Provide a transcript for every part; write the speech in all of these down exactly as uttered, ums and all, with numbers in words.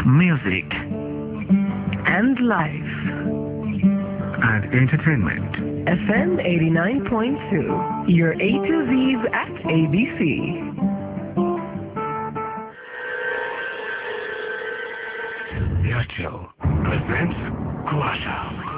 music, and life, and entertainment. F M eighty-nine point two, your A to Z's at A B C. Airtel presents Kuasha.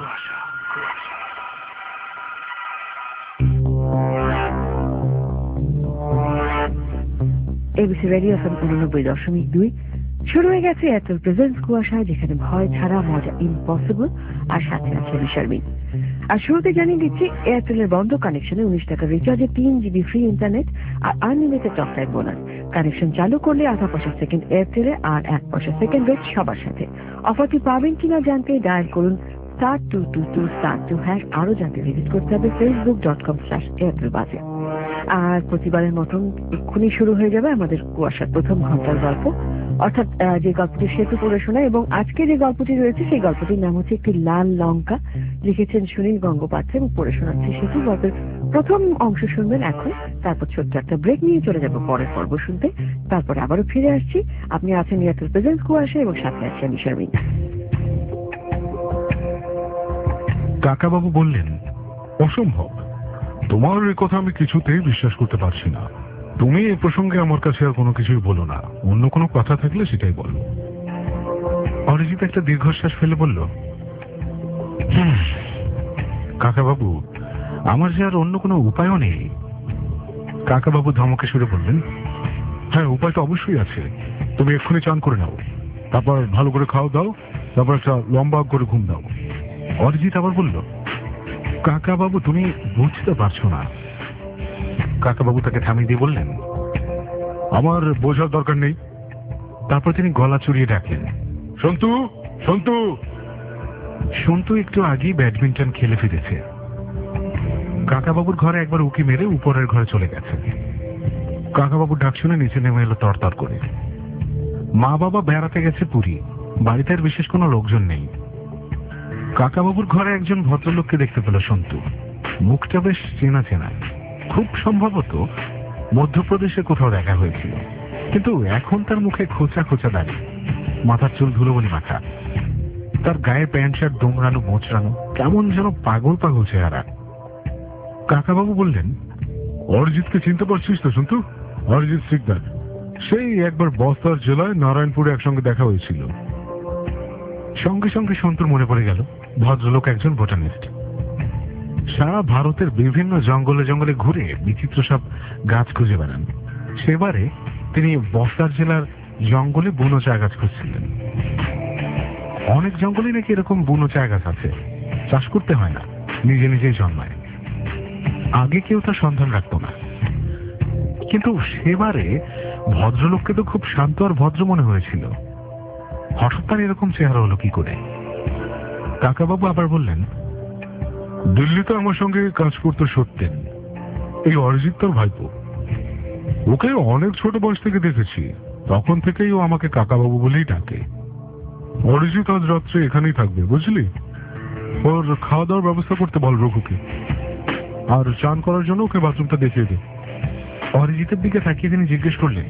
ABC radio FM উননব্বই দশমিক দুই শুরু হয়ে গেছে Airtel presents কুয়াশা, যেখানে ভয় ছাড়া মজা ইম্পসিবল, আর সাথে আছে আমি শারমিন। আর শুরুতে জানিয়ে দিচ্ছি, এয়ারটেলের বন্ধ কানেকশনে উনিশ টাকা রিচার্জে তিন জিবি ফ্রি ইন্টারনেট আর unlimited talk time bonus. Connection চালু করলে আধা পয়সা সেকেন্ড এয়ারটেলে আর এক পয়সা সেকেন্ড রেট সবার সাথে। অফারটি পাবেন কিনা জানতে ডায়াল করুন star two two two star two hash. আরো জানতে ভিজিট করতে হবে Facebook dot com slash Airtel বাজে। আর প্রতিবারের মতন এক্ষুনি শুরু হয়ে যাবে আমাদের কুয়াশার প্রথম ঘন্টার গল্প, অর্থাৎ যে গল্পটি সেতু পড়ে শোনায়। এবং আজকে যে গল্পটি রয়েছে সেই গল্পটির নাম হচ্ছে একটি লাল লঙ্কা, লিখেছেন সুনীল গঙ্গোপাধ্যায় এবং পড়ে শোনাচ্ছে সেতু। গল্পের প্রথম অংশ শুনবেন এখন, তারপর ছোট্ট একটা ব্রেক নিয়ে চলে যাবো পরের পর্ব শুনতে, তারপরে আবারও ফিরে আসছি। আপনি আছেন এয়ারটেল প্রেজেন্স কুয়াশা এবং সাথে আছি আমি শারমিন। কাকাবাবু বললেন, অসম্ভব, তোমার এই কথা আমি কিছুতেই বিশ্বাস করতে পারছি না। তুমি এ প্রসঙ্গে আমার কাছে আর কোনো কিছুই বলো না, অন্য কোনো কথা থাকলে সেটাই বলো। অরিজিৎ একটা দীর্ঘশ্বাস ফেলে বলল, কাকাবাবু, আমার যে আর অন্য কোনো উপায়ও নেই। কাকাবাবু ধমকে সুরে বললেন, হ্যাঁ, উপায় তো অবশ্যই আছে। তুমি এক্ষুনি চান করে নাও, তারপর ভালো করে খাও দাও, তারপর একটা লম্বা করে ঘুম দাও। অরিজিৎ আবার বলল, কাকাবাবু, তুমি বুঝতে পারছো না। কাকাবাবু তাকে থামিয়ে দিয়ে বললেন, আমার বোঝার দরকার নেই। তারপর তিনি গলা চড়িয়ে ডাকলেন, সন্তু, সন্তু। সন্তু একটু আগেই ব্যাডমিন্টন খেলে ফিরেছে। কাকাবাবুর ঘরে একবার উকি মেরে উপরের ঘরে চলে গেছে। কাকাবাবুর ডাক শুনে নিচে নেমে এলো তরতর করে। মা বাবা বেড়াতে গেছে পুরী, বাড়িতে আর বিশেষ কোনো লোকজন নেই। কাকাবাবুর ঘরে একজন ভদ্রলোককে দেখতে পেল সন্তু। মুখটা বেশ চেনা চেনা, খুব সম্ভবত মধ্যপ্রদেশে কোথাও দেখা হয়েছিল, কিন্তু এখন তার মুখে খোঁচা খোঁচা দাড়ি, মাথার চুল ধুলোবলি মাথা, তার গায়ে প্যান্ট শার্ট দোমরানো মোচড়ানো, কেমন যেন পাগল পাগল চেহারা। কাকাবাবু বললেন, অরিজিৎকে চিনতে পারছিস তো সন্তু? অরিজিৎ সিকদার, সেই একবার বস্তার জেলায় নারায়ণপুরে একসঙ্গে দেখা হয়েছিল। সঙ্গে সঙ্গে সন্তুর মনে পড়ে গেল ভদ্রলোক একজন বোটানিস্ট। সারা ভারতের বিভিন্ন জঙ্গলে জঙ্গলে ঘুরে বিচিত্র সব গাছ খুঁজে বেড়ান। সেবারে তিনি বস্তার জেলার জঙ্গলে বুনো চা গাছ খুঁজছিলেন। অনেক জঙ্গলে নাকি এরকম বুনো চা গাছ আছে, চাষ করতে হয় না, নিজে নিজেই জন্মায়। আগে কেউ তার সন্ধান রাখত না, কিন্তু সেবারে ভদ্রলোককে তো খুব শান্ত আর ভদ্র মনে হয়েছিল। হঠাৎ তার এরকম চেহারা হলো কি করে? কাকাবাবু আবার বললেন, দিল্লিতে আমার সঙ্গে কাজ করতে সত্যেন, এই অরিজিৎ তোর ভাইপো। ওকে অনেক ছোট বয়স থেকে দেখেছি, তখন থেকেই ও আমাকে কাকাবাবু বলেই ডাকে। অরিজিৎ আজ রাত্রে এখানেই থাকবে, বুঝলি? ওর খাওয়া দাওয়ার ব্যবস্থা করতে বল রঘুকে, আর চান করার জন্য ওকে বাথরুমটা দেখিয়ে দে। অরিজিতের দিকে তাকিয়ে তিনি জিজ্ঞেস করলেন,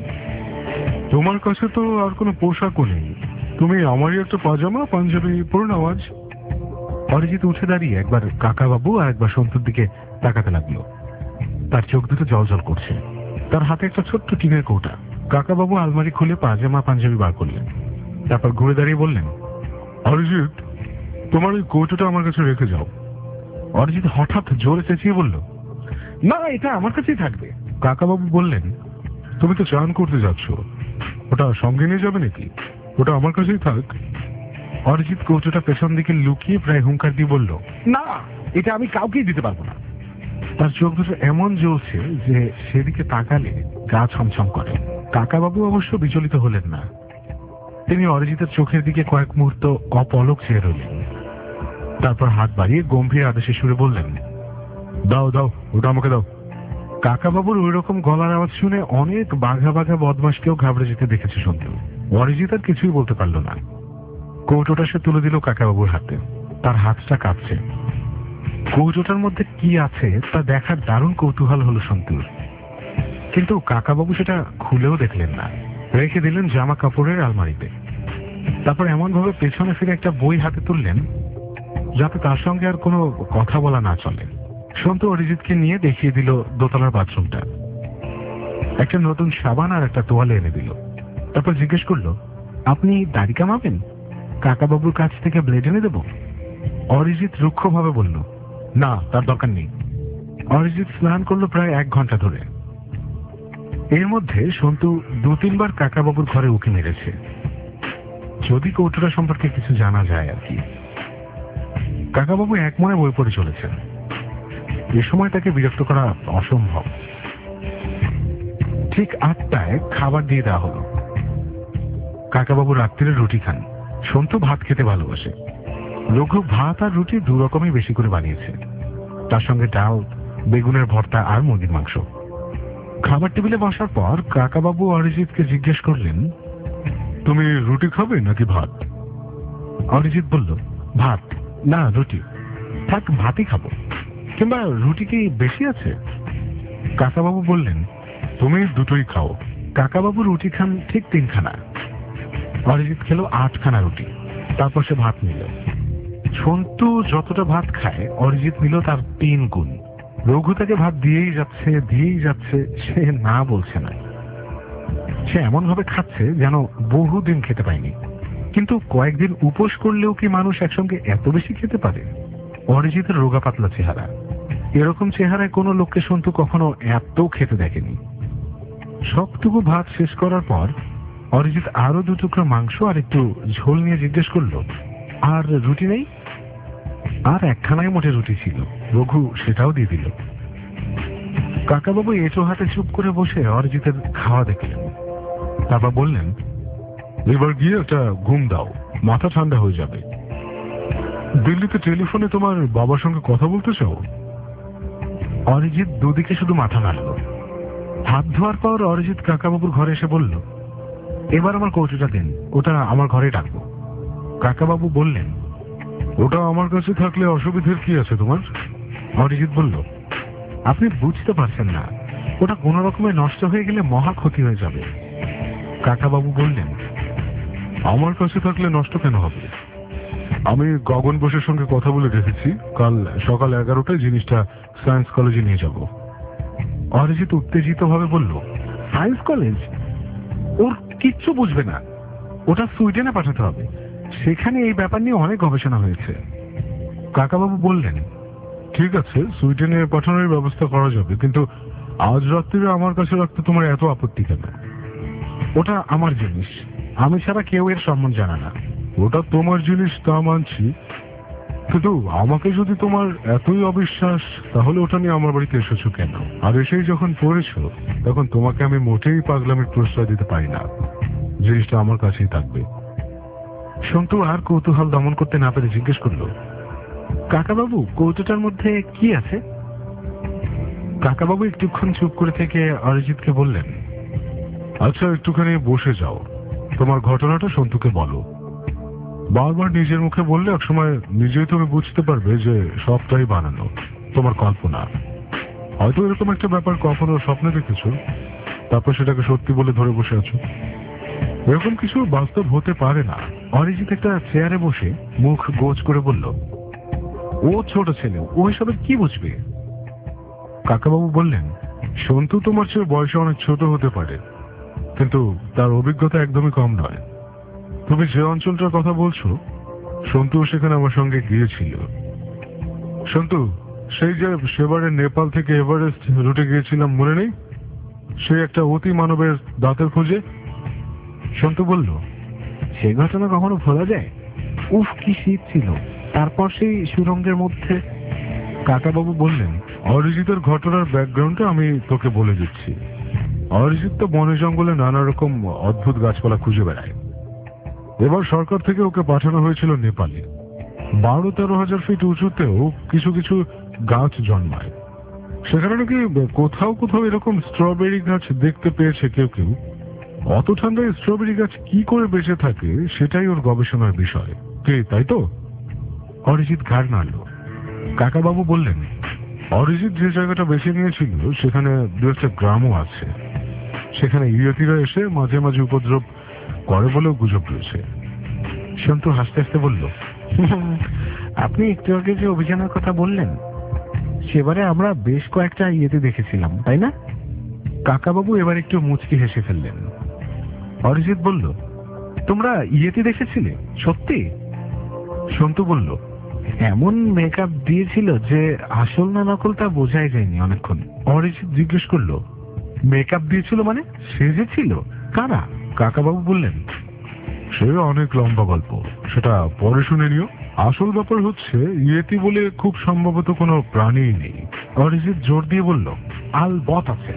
তোমার কাছে তো আর কোনো পোশাকও নেই, তুমি আমারই একটা পাজামা পাঞ্জাবি পরে নাও আজ। অরিজিৎ উঠে দাঁড়িয়ে একবার কাকাবাবু আর একবার সন্তুর দিকে তাকাতে লাগলো। তার চোখ দুটো জল জল করছে। তার হাতে একটা ছোট্ট টিনের কৌটা। কাকাবাবু আলমারি খুলে পাজামা পাঞ্জাবি বার করলেন, তারপর ঘুরে দাঁড়িয়ে বললেন, অরিজিৎ, তোমার ওই কৌটোটা আমার কাছে রেখে যাও। অরিজিৎ হঠাৎ জোরে চেঁচিয়ে বলল, না, এটা আমার কাছেই থাকবে। কাকাবাবু বললেন, তুমি তো চান করতে যাচ্ছ, ওটা সঙ্গে নিয়ে যাবে নাকি? ওটা আমার কাছেই থাক। অরিজিৎ কৌটোটা পেছন দিকে লুকিয়ে প্রায় হুঙ্কার দিয়ে বলল, না, এটা আমি কাউকেই দিতে পারবো না। তার চোখ দুটো এমন জ্বলছে যে সেদিকে তাকালে গা ছমছম করে। কাকাবাবু অবশ্য বিচলিত হলেন না। তিনি অরিজিতের চোখের দিকে কয়েক মুহূর্ত অপলক চেয়ে রইলেন, তারপর হাত বাড়িয়ে গম্ভীর আদেশে সুরে বললেন, দাও দাও, ওটা আমাকে দাও। কাকাবাবুর ওই রকম গলার আওয়াজ শুনে অনেক বাঘা বাঘা বদমাশকেও ঘাবড়ে যেতে দেখেছে সন্তু। অরিজিৎ আর কিছুই বলতে পারল না। কৌটোটা সে তুলে দিল কাকাবাবুর হাতে। তার হাতটা কাঁপছে। কৌটোটার মধ্যে কি আছে তা দেখার দারুণ কৌতূহল হলো সন্তুর, কিন্তু কাকাবাবু সেটা খুলেও দেখলেন না, রেখে দিলেন জামা কাপড়ের আলমারিতে। তারপর এমন ভাবে পেছনে ফিরে একটা বই হাতে তুললেন যাতে তার সঙ্গে আর কোনো কথা বলা না চলে। সন্তু অরিজিৎকে নিয়ে দেখিয়ে দিল দোতলার বাথরুমটা। একটা নতুন সাবান আর একটা তোয়ালে এনে দিল। তারপর জিজ্ঞেস করলো, আপনি দাড়ি কামাবেন? কাকাবাবুর কাছ থেকে ব্লেড এনে দেব? অরিজিৎ রুক্ষভাবে বলল, না, তার দরকার নেই। অরিজিৎ স্নান করলো প্রায় এক ঘন্টা ধরে। এর মধ্যে সন্তু দু তিনবার কাকাবাবুর ঘরে উঁকি মেরেছে, যদি কৌটোটা সম্পর্কে কিছু জানা যায় আর কি। কাকাবাবু এক মনে বই পড়ে চলেছেন। এ সময় তাকে বিরক্ত করা অসম্ভব। ঠিক আটটায় খাবার দিয়ে দেওয়া হলো। কাকাবাবু রাত্রিরে রুটি খান, সন্তু ভাত খেতে ভালোবাসে। রঘু ভাত আর রুটি দু রকমই বেশি করে বানিয়েছে, তার সঙ্গে ডাল, বেগুনের ভর্তা আর মুরগির মাংস। খাবার টেবিলে বসার পর কাকাবাবু অরিজিৎকে জিজ্ঞেস করলেন, তুমি রুটি খাবে নাকি ভাত? অরিজিৎ বলল, ভাত। না, রুটি। থাক, ভাতই খাবো। কিংবা রুটি কি বেশি আছে? কাকাবাবু বললেন, তুমি দুটোই খাও। কাকাবাবু রুটি খান ঠিক তিনখানা, অরিজিৎ খেলো আটখানা রুটি। তারপর সে ভাত নিল। সন্তু যতটা ভাত খায় অরিজিৎ নিল তার তিন গুণ। রঘু তাকে ভাত দিয়েই যাচ্ছে দিয়েই যাচ্ছে, সে না বলছে না। সে এমন ভাবে খাচ্ছে যেন বহুদিন খেতে পায়নি। কিন্তু কয়েকদিন উপোস করলেও কি মানুষ একসঙ্গে এত বেশি খেতে পারে? অরিজিতের রোগা পাতলা চেহারা, এরকম চেহারায় কোনো লোককে সন্তু কখনো এত খেতে দেখেনি। সবটুকু ভাত শেষ করার পর অরিজিৎ আরো দু টুকরো মাংস আর একটু ঝোল নিয়ে জিজ্ঞেস করলো, আর রুটি নেই? আর একখানাই মোটে রুটি ছিল, রঘু সেটাও দিয়ে দিল। কাকাবাবু এঁচো হাতে চুপ করে বসে অরিজিতের খাওয়া দেখলেন। তারপর বললেন, এবার গিয়ে একটা ঘুম দাও, মাথা ঠান্ডা হয়ে যাবে। দিল্লিতে টেলিফোনে তোমার বাবার সঙ্গে কথা বলতে চাও? অরিজিৎ দুদিকে শুধু মাথা নাড়ল। হাত ধোয়ার পর অরিজিৎ কাকাবাবুর ঘরে এসে বলল, এবার আমার কৌটোটা দেন, ওটা আমার ঘরে রাখবো। কাকাবাবু বললেন, ওটা আমার কাছে থাকলে অসুবিধের কি আছে তোমার? অরিজিৎ বলল, আপনি বুঝতে পারছেন না, ওটা কোন রকমে নষ্ট হয়ে গেলে মহা ক্ষতি হয়ে যাবে। কাকাবাবু বললেন, আমার কাছে থাকলে নষ্ট কেন হবে? আমি গগন বোসের সঙ্গে কথা বলে রেখেছি, কাল সকাল এগারোটায় জিনিসটা সায়েন্স কলেজে নিয়ে যাব। অরিজিৎ উত্তেজিত ভাবে বলল, সায়েন্স কলেজ? ওর কিচ্ছু বুঝবে না, ওটা সুইডেনে পাঠাতে হবে, সেখানে এই ব্যাপার নিয়ে অনেক গবেষণা হয়েছে। কাকাবাবু বললেন, ঠিক আছে, সুইডেনে পাঠানোর ব্যবস্থা করা যাবে, কিন্তু আজ রাত্রিরে আমার কাছে রাখতে তোমার এত আপত্তি কেন? ওটা আমার জিনিস, আমি ছাড়া কেউ এর সম্মান জানা না। ওটা তোমার জিনিস তা মানছি, কিন্তু আমাকে যদি তোমার এতই অবিশ্বাস, তাহলে ওটা নিয়ে আমার বাড়িতে এসেছো কেন? আর এসেই যখন পড়েছো, তখন তোমাকে আমি মোটেই পাগলামির প্রশ্রয় দিতে পারি না। জিনিসটা আমার কাছেই থাকবে। সন্তু আর কৌতূহল দমন করতে না পেরে জিজ্ঞেস করলো, কাকাবাবু, কৌটোটার মধ্যে কি আছে? কাকাবাবু একটুক্ষণ চুপ করে থেকে অরিজিৎকে বললেন, আচ্ছা, একটুখানি বসে যাও, তোমার ঘটনাটা সন্তুকে বলো। বারবার নিজের মুখে বললে একসময় নিজেই তুমি বুঝতে পারবে যে সবটাই বানানো, তোমার কল্পনা। হয়তো এরকম একটা ব্যাপার কখনো স্বপ্নে দেখেছো, তারপর সেটাকে সত্যি বলে ধরে বসে আছো। এরকম কিছু বাস্তব হতে পারে না। অরিজিৎ একটা চেয়ারে বসে মুখ গোজ করে বলল, ও ছোট ছেলে, ও এসবে কি বুঝবে? কাকাবাবু বললেন, সন্তু তোমার চেয়ে বয়সে অনেক ছোট হতে পারে, কিন্তু তার অভিজ্ঞতা একদমই কম নয়। তুমি যে অঞ্চলটার কথা বলছো, সন্তু সেখানে আমার সঙ্গে গিয়েছিল। সন্তু, সেই যে সেবারে নেপাল থেকে এভারেস্ট রুটে গিয়েছিলাম, মনে নেই? সেই একটা অতি মানবের দাঁতের খোঁজে। সন্তু বলল, সে ঘটনা কখনো ভোলা যায়? উফ, কি শীত ছিল তারপর সেই সুরঙ্গের মধ্যে। কাকাবাবু বললেন, অরিজিতের ঘটনার ব্যাকগ্রাউন্ডটা আমি তোকে বলে দিচ্ছি। অরিজিৎ তো বনে জঙ্গলে নানা রকম অদ্ভুত গাছপালা খুঁজে বেড়ায়। এবার সরকার থেকে ওকে পাঠানো হয়েছিল নেপালে। বারো তেরো হাজার ফিট উঁচুতেও কিছু কিছু গাছ জন্মায়। সেখানে নাকি কোথাও কোথাও এরকম স্ট্রবেরি গাছ দেখতে পেয়েছে কেউ কেউ। অত ঠান্ডায় স্ট্রবেরি গাছ কি করে বেঁচে থাকে, সেটাই ওর গবেষণার বিষয়। কে, তাই তো? অরিজিৎ ঘাড় নাড়ল। কাকাবাবু বললেন, অরিজিৎ যে জায়গাটা বেছে নিয়েছিল সেখানে দু একটা গ্রামও আছে। সেখানে ইয়েতিরা এসে মাঝে মাঝে উপদ্রব করে বলেও গুজব রয়েছে। সন্তু হাসতে হাসতে বলল, আপনি একটু আগে যে অভিযানের কথা বললেন সেবারে আমরা বেশ কয়েকটা ইয়েতে দেখেছিলাম, তাই না? কাকাবাবু এবার একটু মুচকি হেসে ফেললেন। অরিজিৎ বলল, তোমরা ইয়েতে দেখেছিলে সত্যি? সন্তু বলল, এমন মেকআপ দিয়েছিল যে আসল না নকল তা বোঝাই যায়নি অনেকক্ষণ। অরিজিৎ জিজ্ঞেস করলো, মেকআপ দিয়েছিল মানে সেজেছিল কারা? কাকাবাবু বললেন, সে অনেক লম্বা গল্প, সেটা পরে শুনে নিও। আসল ব্যাপার হচ্ছে ইয়েতি বলে খুব সম্ভবত কোনো প্রাণী নেই। অরিজিৎ জোর দিয়ে বলল, আলবৎ আছে।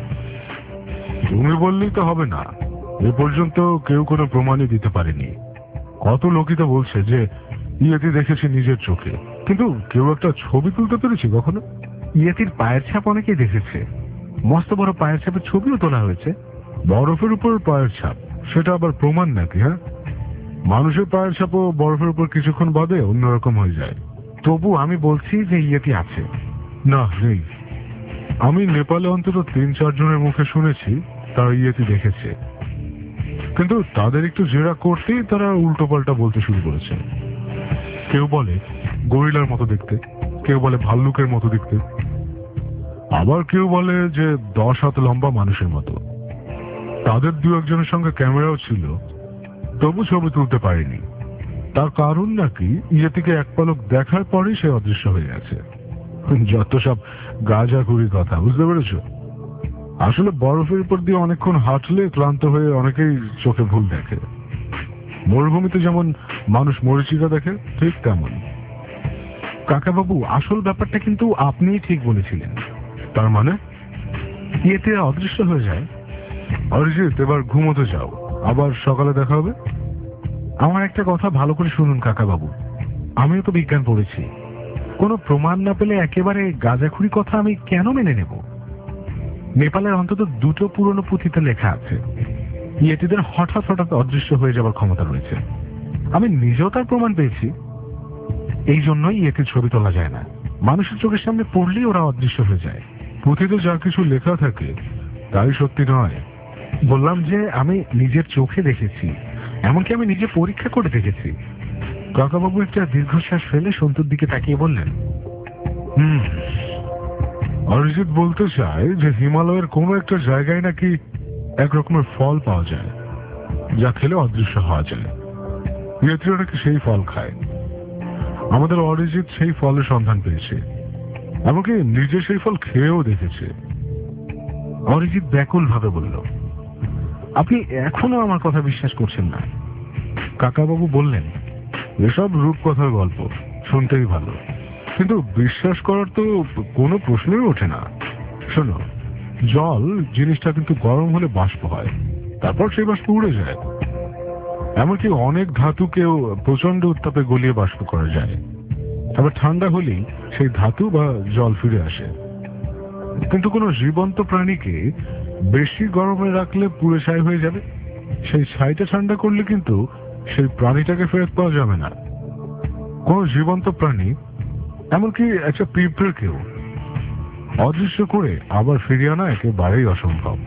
তুমি বললেই তো হবে না, এ পর্যন্ত কেউ কোনো প্রমাণই দিতে পারেনি। কত লোকই তো বলছে যে ইয়েতি দেখেছি নিজের চোখে, কিন্তু কেউ একটা ছবি তুলতে পেরেছি কখনো? ইয়েতির পায়ের ছাপ অনেকেই দেখেছে, মস্ত বড় পায়ের ছাপের ছবিও তোলা হয়েছে। বরফের উপর পায়ের ছাপ, সেটা আবার প্রমাণ নাকি? হ্যাঁ, মানুষের পায়ের ছাপও বরফের উপর কিছুক্ষণ বাদে অন্যরকম হয়ে যায়। তবু আমি বলছি যে ইয়েতি আছে। না, নেই। আমি নেপালে অন্তত তিন চারজনের মুখে শুনেছি তারা ইয়েতি দেখেছে, কিন্তু তাদের একটু জেরা করতেই তারা উল্টো পাল্টা বলতে শুরু করেছে। কেউ বলে গরিলার মতো দেখতে, কেউ বলে ভাল্লুকের মতো দেখতে, আবার কেউ বলে যে দশ হাত লম্বা মানুষের মতো। তাদের দু একজনের সঙ্গে ক্যামেরাও ছিল, তবু ছবি তুলতে পারেনি। তার কারণ নাকি ইয়েতিকে এক পলক দেখার পরেই সে অদৃশ্য হয়ে গেছে। যত সব গাঁজাখুরি কথা, বুঝতে পেরেছ? আসলে বরফের উপর দিয়ে অনেকক্ষণ হাঁটলে ক্লান্ত হয়ে অনেকেই চোখে ভুল দেখে। মরুভূমিতে যেমন মানুষ মরিচিকা দেখে, ঠিক তেমন। কাকাবাবু, আসল ব্যাপারটা কিন্তু আপনিই ঠিক বলেছিলেন। তার মানে ইয়েতে অদৃশ্য হয়ে যায়? অরিজিৎ, এবার ঘুমোতে যাও, আবার সকালে দেখা হবে। আমার একটা কথা ভালো করে শুনুন কাকাবাবু, আমিও তো বিজ্ঞান পড়েছি। কোনো প্রমাণ না পেলে একেবারে গাঁজাখুরি কথা আমি কেন মেনে নেব? নেপালের অন্তত দুটো পুরনো পুঁথিতে লেখা আছে ইয়েতিদের হঠাৎ হঠাৎ অদৃশ্য হয়ে যাবার ক্ষমতা রয়েছে। আমি নিজেও তার প্রমাণ পেয়েছি। এই জন্যই ইয়েতির ছবি তোলা যায় না। মানুষের চোখের সামনে পড়লেই ওরা অদৃশ্য হয়ে যায়। পুঁথিতে যা কিছু লেখা থাকে তাই সত্যি নয়। বললাম যে আমি নিজের চোখে দেখেছি, এমনকি আমি নিজে পরীক্ষা করে দেখেছি। কাকাবাবু একটা দীর্ঘশ্বাস ফেলে সন্তুর দিকে তাকিয়ে বললেন, হুম। অরিজিৎ বলতে চায় যে হিমালয়ের কোনো একটা জায়গায় নাকি এক রকমের ফল পাওয়া যায় যা খেলে অদৃশ্য হওয়া যায়। ইয়েতিরা নাকি সেই ফল খায়। আমাদের অরিজিৎ সেই ফলের সন্ধান পেয়েছে, এমনকি নিজে সেই ফল খেয়েও দেখেছে। অরিজিৎ ব্যাকুল ভাবে বলল, আপনি এখনো আমার কথা বিশ্বাস করছেন না? কাকাবাবু বললেন, এসব রূপকথার গল্প শুনতেই ভালো, কিন্তু বিশ্বাস করার তো কোনো প্রশ্নই ওঠে না। শোনো, জল জিনিসটা কিন্তু গরম হলে বাষ্প হয়, তারপর সেই বাষ্প উড়ে যায়। এমনকি অনেক ধাতুকেও প্রচন্ড উত্তাপে গলিয়ে বাষ্প করা যায়, আবার ঠান্ডা হলেই সেই ধাতু বা জল ফিরে আসে। কিন্তু কোনো জীবন্ত প্রাণীকে বেশি গরমে রাখলে পুড়ে ছাই হয়ে যাবে, সেই ছাইটা ঠান্ডা করলে কিন্তু সেই প্রাণীটাকে ফেরত পাওয়া যাবে না। কোন জীবন্ত প্রাণী, এমনকি একটা পিঁপড়েকেও অদৃশ্য করে আবার ফিরিয়ে আনা একেবারেই অসম্ভব।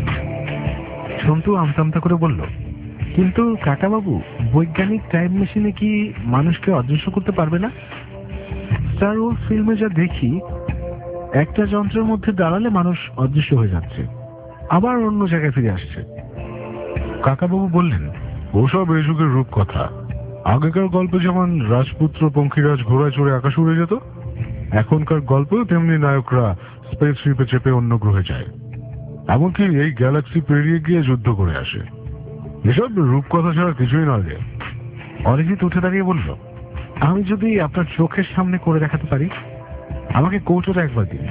সন্তু আমতা আমতা করে বলল, কিন্তু কাকাবাবু, বৈজ্ঞানিক টাইম মেশিনে কি মানুষকে অদৃশ্য করতে পারবে না? স্টার ওয়ার্স ফিল্মে যা দেখি, একটা যন্ত্রের মধ্যে দাঁড়ালে মানুষ অদৃশ্য হয়ে যাচ্ছে, আবার অন্য জায়গায় ফিরে আসছে। কাকাবাবু বললেন, ওসব এই যুগের রূপকথা। আগেকার গল্পে যেমন রাজপুত্র পঙ্খিরাজ ঘোড়ায় চড়ে আকাশ উড়ে যেত, এখনকার গল্প তেমনি নায়করা স্পেস শিপে চেপে অন্য গ্রহে যায়, এমনকি এই গ্যালাক্সি পেরিয়ে গিয়ে যুদ্ধ করে আসে। এসব রূপকথা ছাড়া কিছুই নয় রে। অরিজিৎ উঠে দাঁড়িয়ে বলল, আমি যদি আপনার চোখের সামনে করে দেখাতে পারি, আমাকে কৌটোটা একবার দিন।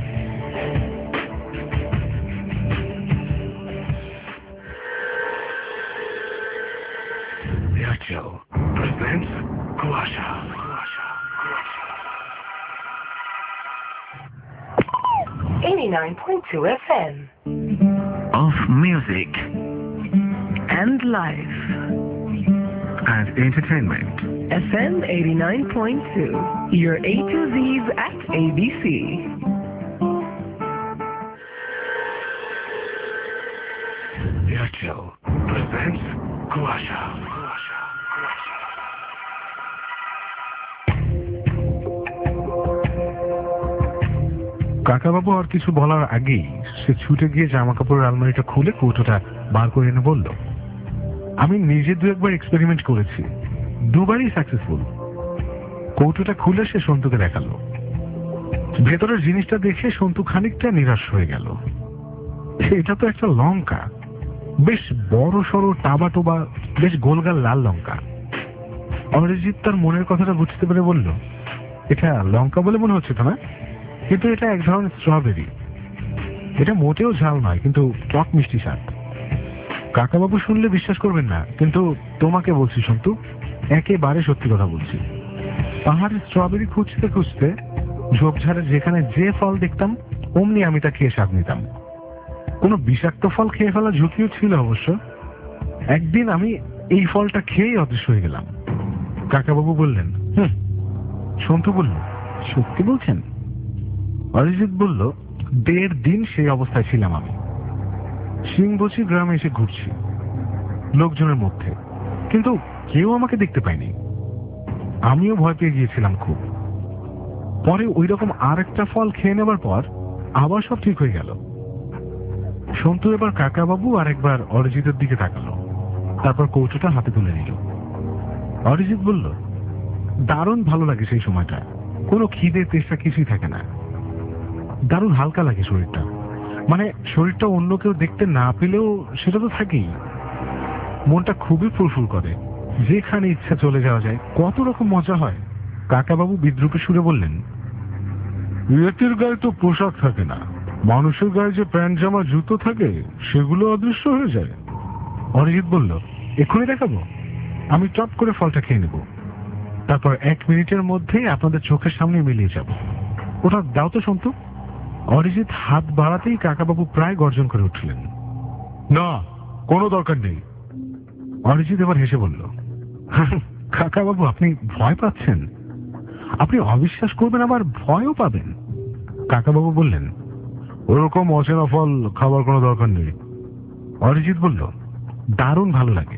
Airtel presents Kuasha. eighty-nine point two F M. Of music And life. and entertainment. F M eighty-nine point two. Your A to Z's at A B C. Airtel presents Kuasha. কাকাবাবু আর কিছু বলার আগেই সে ছুটে গিয়ে জামা কাপড়ের আলমারিটা খুলে কৌটোটা বার করে এনে বলল, আমি নিজে দু একবার এক্সপেরিমেন্ট করেছি, দুবারই সাকসেসফুল। কৌটোটা খুলে সে সন্তুকে দেখালো। ভেতরের জিনিসটা দেখে সন্তু খানিকটা নিরাশ হয়ে গেল। এটা তো একটা লঙ্কা, বেশ বড় সড়ো টাবা টোবা, বেশ গোলগাল লাল লঙ্কা। অরিজিৎ তার মনের কথাটা বুঝতে পেরে বলল, এটা লঙ্কা বলে মনে হচ্ছে তো না? কিন্তু এটা এক ধরনের স্ট্রবেরি। এটা মোটেও ঝাল নয়, কিন্তু টক মিষ্টি স্বাদ। কাকাবাবু শুনলে বিশ্বাস করবেন না, কিন্তু তোমাকে বলছি সন্তু, একেবারে সত্যি কথা বলছি। পাহাড়ের স্ট্রবেরি খুঁজতে খুঁজতে ঝোপঝাড়ের যেখানে যে ফল দেখতাম অমনি আমি তা খেয়ে স্বাদ নিতাম। কোনো বিষাক্ত ফল খেয়ে ফেলা ঝুঁকিও ছিল অবশ্য। একদিন আমি এই ফলটা খেয়েই অদৃশ্য হয়ে গেলাম। কাকাবাবু বললেন, হুম। সন্তু বলল, সত্যি বলছেন? অরিজিৎ বলল, দেড় দিন সেই অবস্থায় ছিলাম আমি। সিংবচি গ্রামে এসে ঘুরছি লোকজনের মধ্যে, কিন্তু কেউ আমাকে দেখতে পায়নি। আমিও ভয় পেয়ে গিয়েছিলাম খুব। পরে ওই রকম আর একটা ফল খেয়ে নেবার পর আবার সব ঠিক হয়ে গেল। সন্তু এবার কাকাবাবু আর একবার অরিজিতের দিকে তাকালো, তারপর কৌটোটা হাতে তুলে নিল। অরিজিৎ বলল, দারুণ ভালো লাগে সেই সময়টা, কোনো খিদে তেষ্টা কিছুই থাকে না। দারুণ হালকা লাগে শরীরটা, মানে শরীরটা অন্য কেউ দেখতে না পেলেও সেটা তো থাকেই। মনটা খুবই ফুরফুর করে, যেখানে ইচ্ছা চলে যাওয়া যায়, কত রকম মজা হয়। কাকাবাবু বিদ্রুপে সুরে বললেন, ইয়েতির গায়ে তো পোশাক থাকে না, মানুষের গায়ে যে প্যান্ট জামা জুতো থাকে সেগুলো অদৃশ্য হয়ে যায়। অরিজিৎ বলল, এক্ষুনি দেখাবো, আমি চট করে ফলটা খেয়ে নেব, তারপর এক মিনিটের মধ্যে আপনাদের চোখের সামনে মিলিয়ে যাব। ওটা দাও তো সন্তু। অরিজিৎ হাত বাড়াতেই কাকাবাবু প্রায় গর্জন করে উঠলেন, না কোনো দরকার নেই। অরিজিৎ এবার হেসে বলল, কাকাবাবু আপনি ভয় পাচ্ছেন? আপনি অবিশ্বাস করবেন আবার ভয়ও পাবেন। কাকাবাবু বললেন, ওরকম অচেনা ফল খাবার কোনো দরকার নেই। অরিজিৎ বলল, দারুণ ভালো লাগে,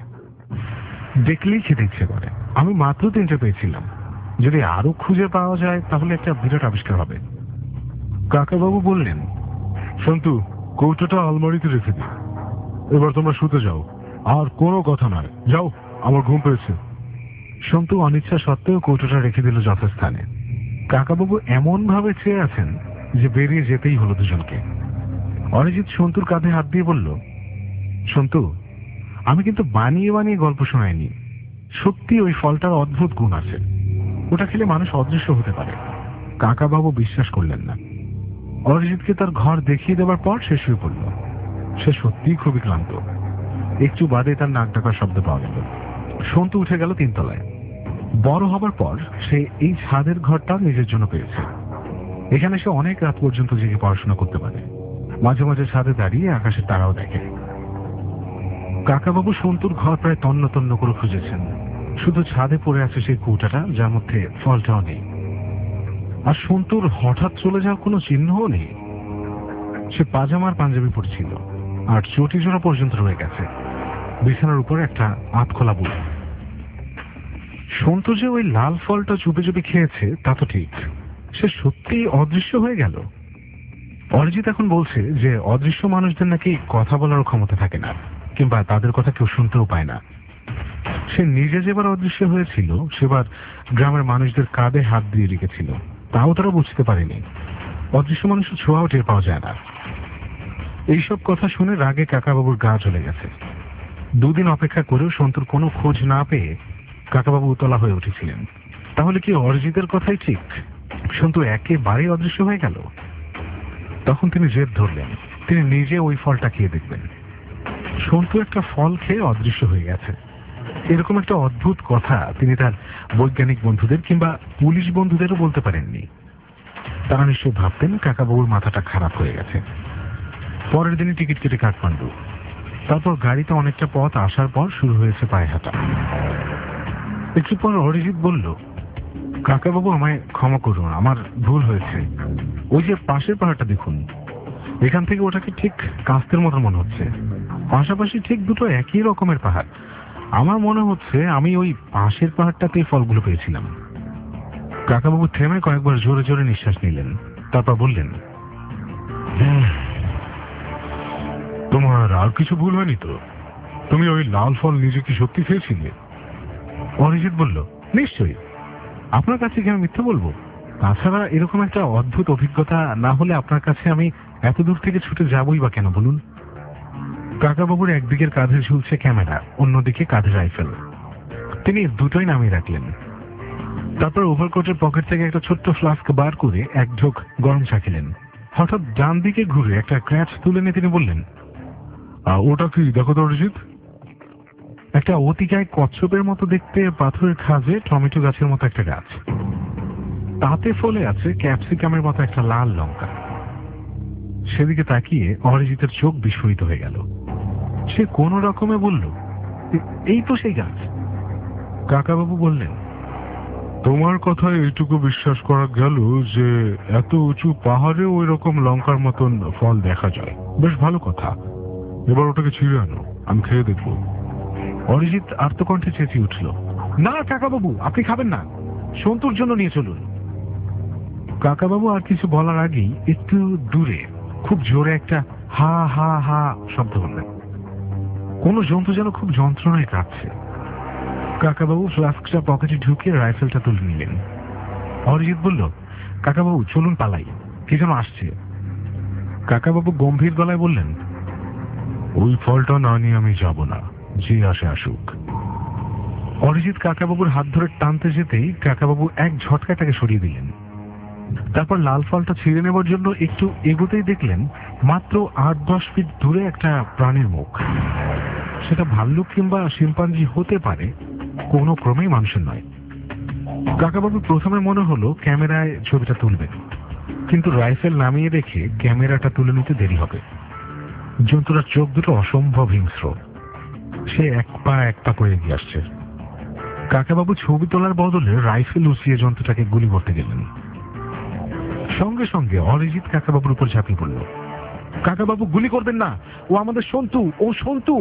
দেখলেই খেতে ইচ্ছে করে। আমি মাত্র তিনটে পেয়েছিলাম, যদি আরো খুঁজে পাওয়া যায় তাহলে একটা বিরাট আবিষ্কার হবে। কাকাবাবু বললেন, সন্তু কৌটোটা আলমারিতে রেখে দিই, এবার তোমরা শুতে যাও, আর কোনো কথা নয়, যাও, আমার ঘুম পেয়েছে। সন্তু অনিচ্ছা সত্ত্বেও কৌটোটা রেখে দিল যথাস্থানে। কাকাবাবু এমন ভাবে চেয়ে আছেন যে বেরিয়ে যেতেই হলো দুজনকে। অরিজিৎ সন্তুর কাঁধে হাত দিয়ে বলল, সন্তু আমি কিন্তু বানিয়ে বানিয়ে গল্প শোনাইনি, সত্যি ওই ফলটার অদ্ভুত গুণ আছে, ওটা খেলে মানুষ অদৃশ্য হতে পারে। কাকাবাবু বিশ্বাস করলেন না। অরিজিৎকে তার ঘর দেখিয়ে দেওয়ার পর সে শুয়ে পড়ল। সে সত্যিই খুবই ক্লান্ত। একটু বাদে তার নাক ডাকার শব্দ পাওয়া গেল। সন্তু উঠে গেল তিনতলায়। বড় হবার পর সে এই ছাদের ঘরটা নিজের জন্য পেয়েছে। এখানে সে অনেক রাত পর্যন্ত জেগে পড়াশোনা করতে পারে, মাঝে মাঝে ছাদে দাঁড়িয়ে আকাশের তারাও দেখে। কাকাবাবু সন্তুর ঘর প্রায় তন্ন তন্ন করে খুঁজেছেন, শুধু ছাদে পড়ে আছে সেই কৌটাটা, যার মধ্যে ফলটাও নেই। আর সন্তুর হঠাৎ চলে যাওয়ার কোনো চিহ্নও নেই। সে পাজামার পাঞ্জাবি পরেছিল, আর চটি জোড়া পর্যন্ত রয়ে গেছে। বিছানার উপরে একটা আধখোলা বুট। সন্তু যে ওই লাল ফলটা চুপে চুপে খেয়েছে তা তো ঠিক, সে সত্যি অদৃশ্য হয়ে গেল। অরিজিৎ এখন বলছে যে অদৃশ্য মানুষদের নাকি কথা বলার ক্ষমতা থাকে না, কিংবা তাদের কথা কেউ শুনতেও পায় না। সে নিজে যেবার অদৃশ্য হয়েছিল সেবার গ্রামের মানুষদের কাঁধে হাত দিয়ে রেখেছিল, তাও তারা বুঝতে পারেনি। অদৃশ্য মানুষের ছোঁয়াও টের পাওয়া যায় না। এইসব কথা শুনে রাগে কাকাবাবুর গা চলে গেছে। দুদিন অপেক্ষা করেও সন্তুর কোনো খোঁজ না পেয়ে কাকাবাবু উতলা হয়ে উঠেছিলেন। তাহলে কি অরিজিতের কথাই ঠিক, সন্তু একেবারেই অদৃশ্য হয়ে গেল? তখন তিনি জেদ ধরলেন, তিনি নিজে ওই ফলটা খেয়ে দেখবেন। সন্তু একটা ফল খেয়ে অদৃশ্য হয়ে গেছে, এরকম একটা অদ্ভুত কথা তিনি তার বৈজ্ঞানিক বন্ধুদের কিংবা পুলিশ বন্ধুদেরও বলতে পারেননি। তারা নিশ্চয় ভাবতেন কাকাবাবুর মাথাটা খারাপ হয়ে গেছে। পরের দিনে টিকিট কেটে কাঠমান্ডু। তারপর গাড়িতে অনেকটা পথ আসার পর শুরু হয়েছে পায়ে হাঁটা। একটু পর অরিজিৎ বলল, কাকাবাবু আমায় ক্ষমা করুন, আমার ভুল হয়েছে। ওই যে পাশের পাহাড়টা দেখুন, এখান থেকে ওটাকে ঠিক কাস্তের মতো মনে হচ্ছে। পাশাপাশি ঠিক দুটো একই রকমের পাহাড়। আমার মনে হচ্ছে আমি ওই পাশের পাহাড়টাতেই ফলগুলো পেয়েছিলাম। কাকাবাবু থেমে কয়েকবার জোরে জোরে নিঃশ্বাস নিলেন, তারপর বললেন, তোমার আর কিছু ভুল হয়নি তো? তুমি ওই লাল ফল নিজে কি সত্যি খেয়েছিলে? অরিজিৎ বলল, নিশ্চয়ই। আপনার কাছে কি আমি মিথ্যে বলবো? তাছাড়া এরকম একটা অদ্ভুত অভিজ্ঞতা না হলে আপনার কাছে আমি এত দূর থেকে ছুটে যাবই বা কেন বলুন? কাকাবাবুর একদিকের কাঁধে ঝুলছে ক্যামেরা, অন্যদিকে কাঁধে রাইফেল। তিনি দুটোই নামিয়ে রাখলেন। তারপর ওভারকোটের পকেট থেকে একটা ছোট্ট ফ্লাস্ক বার করে এক ঢোক গরম চা খেলেন। হঠাৎ ডান দিকে ঘুরে একটা ক্র্যাচ তুলে নিয়ে তিনি বললেন, ওটা কি দেখো তো অরিজিৎ। একটা অতিকায় কচ্ছপের মতো দেখতে পাথরের খাজে টমেটো গাছের মতো একটা গাছ, তাতে ফলে আছে ক্যাপসিকামের মতো একটা লাল লঙ্কা। সেদিকে তাকিয়ে অরিজিতের চোখ বিস্ফোরিত হয়ে গেল। সে কোন রকমে বলল, এই তো সেই গাছ। কাকাবাবু বললেন, তোমার কথায় এইটুকু বিশ্বাস করা গেল যে এত উঁচু পাহাড়েও ওই রকম লঙ্কার মতন ফল দেখা যায়। বেশ ভালো কথা, এবার ওটাকে ছিঁড়ে আনো, আমি খেয়ে দেখবো। অরিজিৎ আর্তকণ্ঠে চেঁচিয়ে উঠল, না কাকাবাবু, আপনি খাবেন না, সন্তুর জন্য নিয়ে চলুন। কাকাবাবু আর কিছু বলার আগেই একটু দূরে খুব জোরে একটা হা হা হা শব্দ করলেন। কোন জন্তু যেন খুব যন্ত্রণায় কাঁদছে। কাকাবাবু ফ্লাস্কটা পকেটে ঢুকিয়ে রাইফেলটা তুলে নিলেন। অরিজিৎ বলল, কাকাবাবু চলুন পালাই, কি যেন আসছে। কাকাবাবু গম্ভীর গলায় বললেন, ওই ফলটা না নিয়ে আমি যাব না, যে আসে আসুক। অরিজিৎ কাকাবাবুর হাত ধরে টানতে যেতেই কাকাবাবু এক ঝটকায় তাকে সরিয়ে দিলেন। তারপর লাল ফলটা ছিঁড়ে নেবার জন্য একটু এগোতেই দেখলেন মাত্র আট দশ ফিট দূরে একটা প্রাণীর মুখ। সেটা ভাল্লুক কিংবা শিম্পাঞ্জি হতে পারে, কোনো ক্রমেই মানুষের নয়। কাকাবাবু প্রথমে মনে হলো ক্যামেরায় ছবিটা তুলবেন, কিন্তু রাইফেল নামিয়ে রেখে ক্যামেরাটা তুলে নিতে দেরি হবে। জন্তুটার চোখ দুটো অসম্ভব হিংস্র। সে এক পা এক পা করে এগিয়ে আসছে। কাকাবাবু ছবি তোলার বদলে রাইফেল উঁচিয়ে জন্তুটাকে গুলি করতে গেলেন। সঙ্গে সঙ্গে অরিজিৎ কাকাবাবুর উপর ঝাঁপিয়ে পড়ল। কাকাবাবু গুলি করবেন না, ও আমাদের সন্তু, ও সন্তু।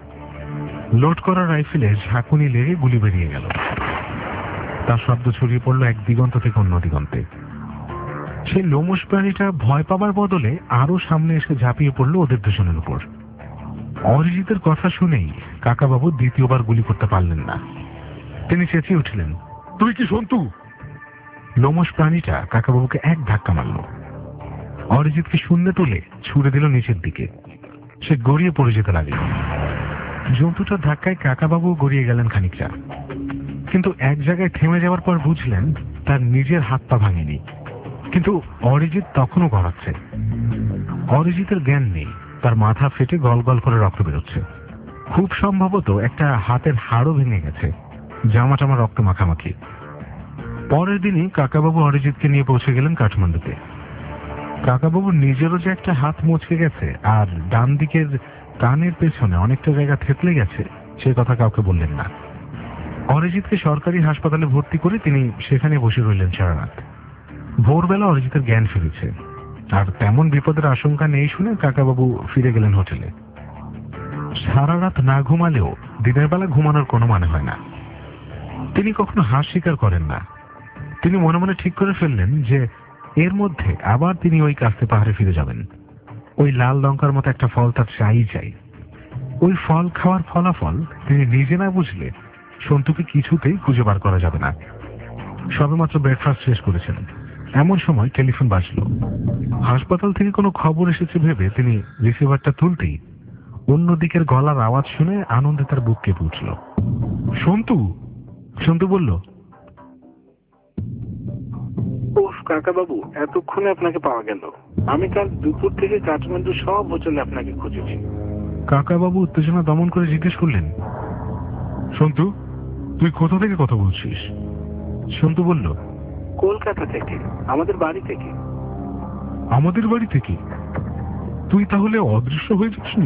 লোড করা রাইফেলে ঝাঁকুনি লেগে গুলি বেরিয়ে গেল। তার শব্দ ছড়িয়ে পড়ল এক দিগন্ত থেকে অন্য দিগন্তে। সেই লোমশ প্রাণীটা ভয় পাবার বদলে আরো সামনে এসে ঝাঁপিয়ে পড়ল ওদের দুজনের উপর। অরিজিতের কথা শুনেই কাকাবাবু দ্বিতীয়বার গুলি করতে পারলেন না। তিনি চেঁচিয়ে উঠলেন, তুই কি সন্তু? লোমশ প্রাণীটা কাকাবাবুকে এক ধাক্কা মারল। অরিজিৎকে শূন্যে তুলে ছুড়ে দিল নিচের দিকে। সে গড়িয়ে পড়ে যেতে লাগল। জন্তুটার ধাক্কায় কাকাবাবু গড়িয়ে গেলেন খানিকটা, কিন্তু এক জায়গায় থেমে যাওয়ার পর বুঝলেন তার নিজের হাত পা ভাঙেনি। কিন্তু অরিজিৎ তখনও গড়াচ্ছে। অরিজিতের জ্ঞান নেই, তার মাথা ফেটে গল গল করে রক্ত বেরোচ্ছে। খুব সম্ভবত একটা হাতের হাড়ও ভেঙে গেছে, জামা টামা রক্ত মাখামাখি। পরের দিনই কাকাবাবু অরিজিৎকে নিয়ে পৌঁছে গেলেন কাঠমান্ডুতে। কাকাবাবুর নিজেরও যে একটা হাত মুচকে গেছে আর ডান দিকের কানের পেছনে অনেকটা জায়গা থেতলে গেছে, সে কথা কাউকে বললেন না। অরিজিৎকে সরকারি হাসপাতালে ভর্তি করে তিনি সেখানে বসে রইলেন সারা রাত। ভোরবেলা অরিজিতের জ্ঞান ফিরেছে, আর তেমন বিপদের আশঙ্কা নেই শুনে কাকাবাবু ফিরে গেলেন হোটেলে। সারা রাত না ঘুমালেও দিনের বেলা ঘুমানোর কোনো মানে হয় না। তিনি কখনো হার স্বীকার করেন না। তিনি মনে মনে ঠিক করে ফেললেন যে এর মধ্যে আবার তিনি ওই কাস্তে পাহাড়ে ফিরে যাবেন। ওই লাল লঙ্কার মতো একটা ফল তার চাই চাই। ওই ফল খাওয়ার ফলাফল তিনি নিজে না বুঝলে সন্তুকে কিছুতেই খুঁজে বার করা যাবে না। সবেমাত্র ব্রেকফাস্ট শেষ করেছেন, এমন সময় টেলিফোন বাজলো। হাসপাতাল থেকে কোনো খবর এসেছে ভেবে তিনি রিসিভারটা তুলতেই অন্য দিকের গলার আওয়াজ শুনে আনন্দে তার বুক কেঁপে উঠল। সন্তু! সন্তু বলল, উফ কাকাবাবু, এতক্ষণে আপনাকে পাওয়া গেল। আমি কাল দুপুর থেকে কাঠমান্ডু সব হোটেলে আপনাকে খুঁজেছি। কাকাবাবু উত্তেজনা দমন করে জিজ্ঞেস করলেন, সন্তু তুই কোথা থেকে কথা বলছিস? সন্তু বলল, কলকাতা থেকে, আমাদের বাড়ি থেকে। আমাদের বাড়ি থেকে? তুই তাহলে অদৃশ্য হয়ে যাসনি?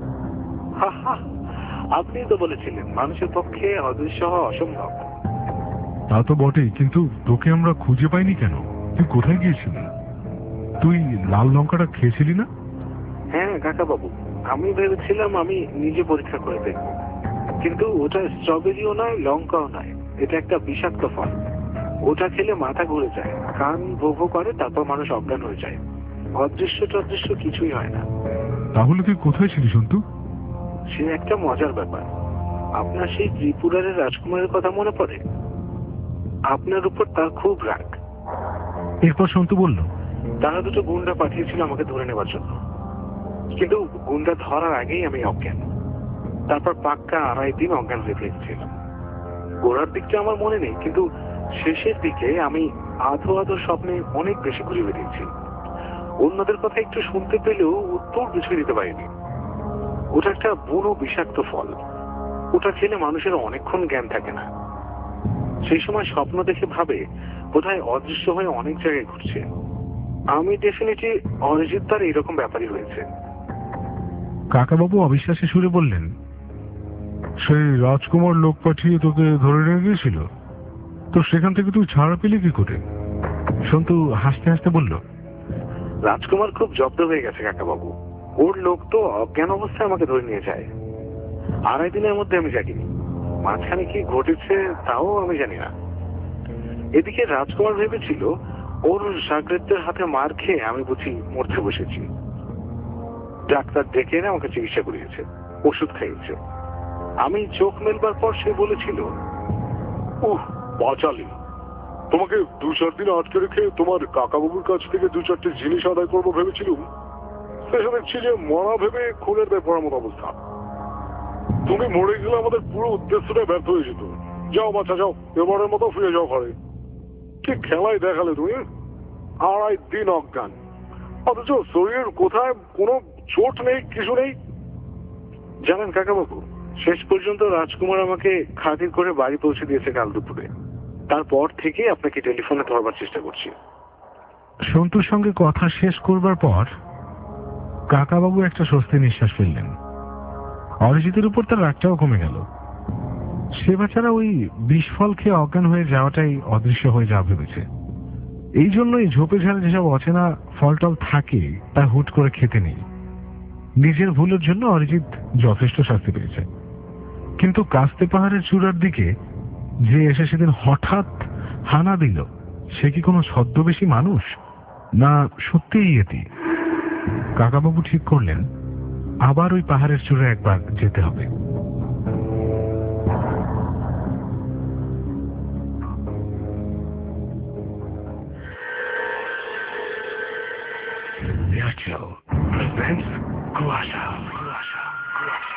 আপনি তো বলেছিলেন মানুষের পক্ষে অদৃশ্য হওয়া অসম্ভব। তা তো বটেই, কিন্তু তোকে আমরা খুঁজে পাইনি কেন? তুই কোথায় গিয়েছিলি? তুই লাল লঙ্কাটা খেয়েছিলি না? হ্যাঁ কাকাবাবু, আমি ভেবেছিলাম আমি নিজে পরীক্ষা করে দেখব, কিন্তু ওটা স্ট্রবেরিও নয়, লঙ্কাও নয়। এটা একটা বিষাক্ত ফল। ওটা খেলে মাথা ঘুরে যায়, কান ভো ভো করে, তারপর মানুষ অজ্ঞান হয়ে যায়। অদৃশ্য টদৃশ্য কিছুই হয় না। তাহলে তুই কোথায় ছিলি সন্তু? সে একটা মজার ব্যাপার। আপনার সেই ত্রিপুরার রাজকুমারের কথা মনে পড়ে? আপনার উপর তার খুব রাগ। এরপর সন্তু বলল, তারা দুটো গুন্ডা পাঠিয়েছিল আমাকে ধরে নেবার জন্য, কিন্তু গুন্ডা ধরার আগেই আমি অজ্ঞান। তারপর পাক্কা আড়াই দিন অজ্ঞান হয়ে ফেলেছিলাম। গোড়ার দিকটা আমার মনে নেই, কিন্তু শেষের দিকে আমি আধো আধো স্বপ্নে অনেক বেশি ঘুরে বেরিয়েছি। অন্যদের কথা একটু শুনতে পেলেও উত্তর কিছুই দিতে পারিনি। ওটা একটা বুনো বিষাক্ত ফল। ওটা খেলে মানুষের অনেকক্ষণ জ্ঞান থাকে না। সেই সময় স্বপ্ন দেখে ভাবে বোধহয় অদৃশ্য হয়ে অনেক জায়গায় ঘুরছে। আমি ডেফিনেটলি অরিজিৎ তার এরকম ব্যাপারই হয়েছে। কাকাবাবু অবিশ্বাসী সুরে বললেন, সেই রাজকুমার লোক পাঠিয়ে তোকে ধরে নিয়ে গিয়েছিল, তো সেখান থেকে তুই ছাড়া পেলি কি করে? সন্তু হাসতে হাসতে বলল, রাজকুমার খুব জব্দ হয়ে গেছে কাকাবাবু। ওর লোক তো অজ্ঞান অবস্থায় আমাকে ধরে নিয়ে যায়। আড়াই দিনের মধ্যে আমি জাগিনি। মাঝখানে কি ঘটেছে তাও আমি জানি না। এদিকে রাজকুমার ভেবেছিল ওর সাগরেদদের হাতে মার খেয়ে আমি বুঝি মরতে বসেছি। ডাক্তার ডেকে এনে আমাকে চিকিৎসা করিয়েছে, ওষুধ খাইয়েছে। আমি চোখ মেলবার পর সে বলেছিল, উহ বাঁচালি, তোমাকে দু চার দিন আটকে রেখে তোমার কাকাবাবুর কাছ থেকে দু চারটে জিনিস আদায় করবো ভেবেছিলুম। শেষে দেখছি যে মরা ভেবে খুনের ব্যাপারের মতো অবস্থা। তুমি মরে গেলে আমাদের পুরো উদ্দেশ্যটা ব্যর্থ হয়ে যেত। যাও বাচ্চা যাও, এবারের মতো ফিরে যাও ঘরে। কি খেলাই দেখালে তুমি! আড়াই দিন অজ্ঞান, অথচ শরীরের কোথায় কোনো চোট নেই, কিছু নেই। জানেন কাকাবাবু, শেষ পর্যন্ত রাজকুমার আমাকে খাতির করে বাড়ি পৌঁছে দিয়েছে কাল দুপুরে। তারপর থেকে আপনাকে টেলিফোনে ধরবার চেষ্টা করছি। সন্তুর সঙ্গে কথা শেষ করবার পর কাকাবাবু একটা স্বস্তি নিঃশ্বাস ফেললেন। অরিজিতের উপর তার রাগটাও কমে গেল। সে বাচ্চারা ওই বিষফল খেয়ে অজ্ঞান হয়ে যাওয়াটাই অদৃশ্য হয়ে যা ভেবেছে। এই জন্যই ঝোপে ঝাড়ে যেসব অচেনা ফলটল থাকে তা হুট করে খেতে নেই। নিজের ভুলের জন্য অরিজিৎ যথেষ্ট শাস্তি পেয়েছে, কিন্তু কাস্তে পাহাড়ের চূড়ার দিকে যে এসে সেদিন হঠাৎ হানা দিল, সে কি কোনো ছদ্মবেশী মানুষ, না সত্যিই ইয়েতি? কাকাবাবু ঠিক করলেন আবার ওই পাহাড়ের চূড়ে একবার যেতে হবে। Airtel presents Kuasha. Kuasha. Kuasha.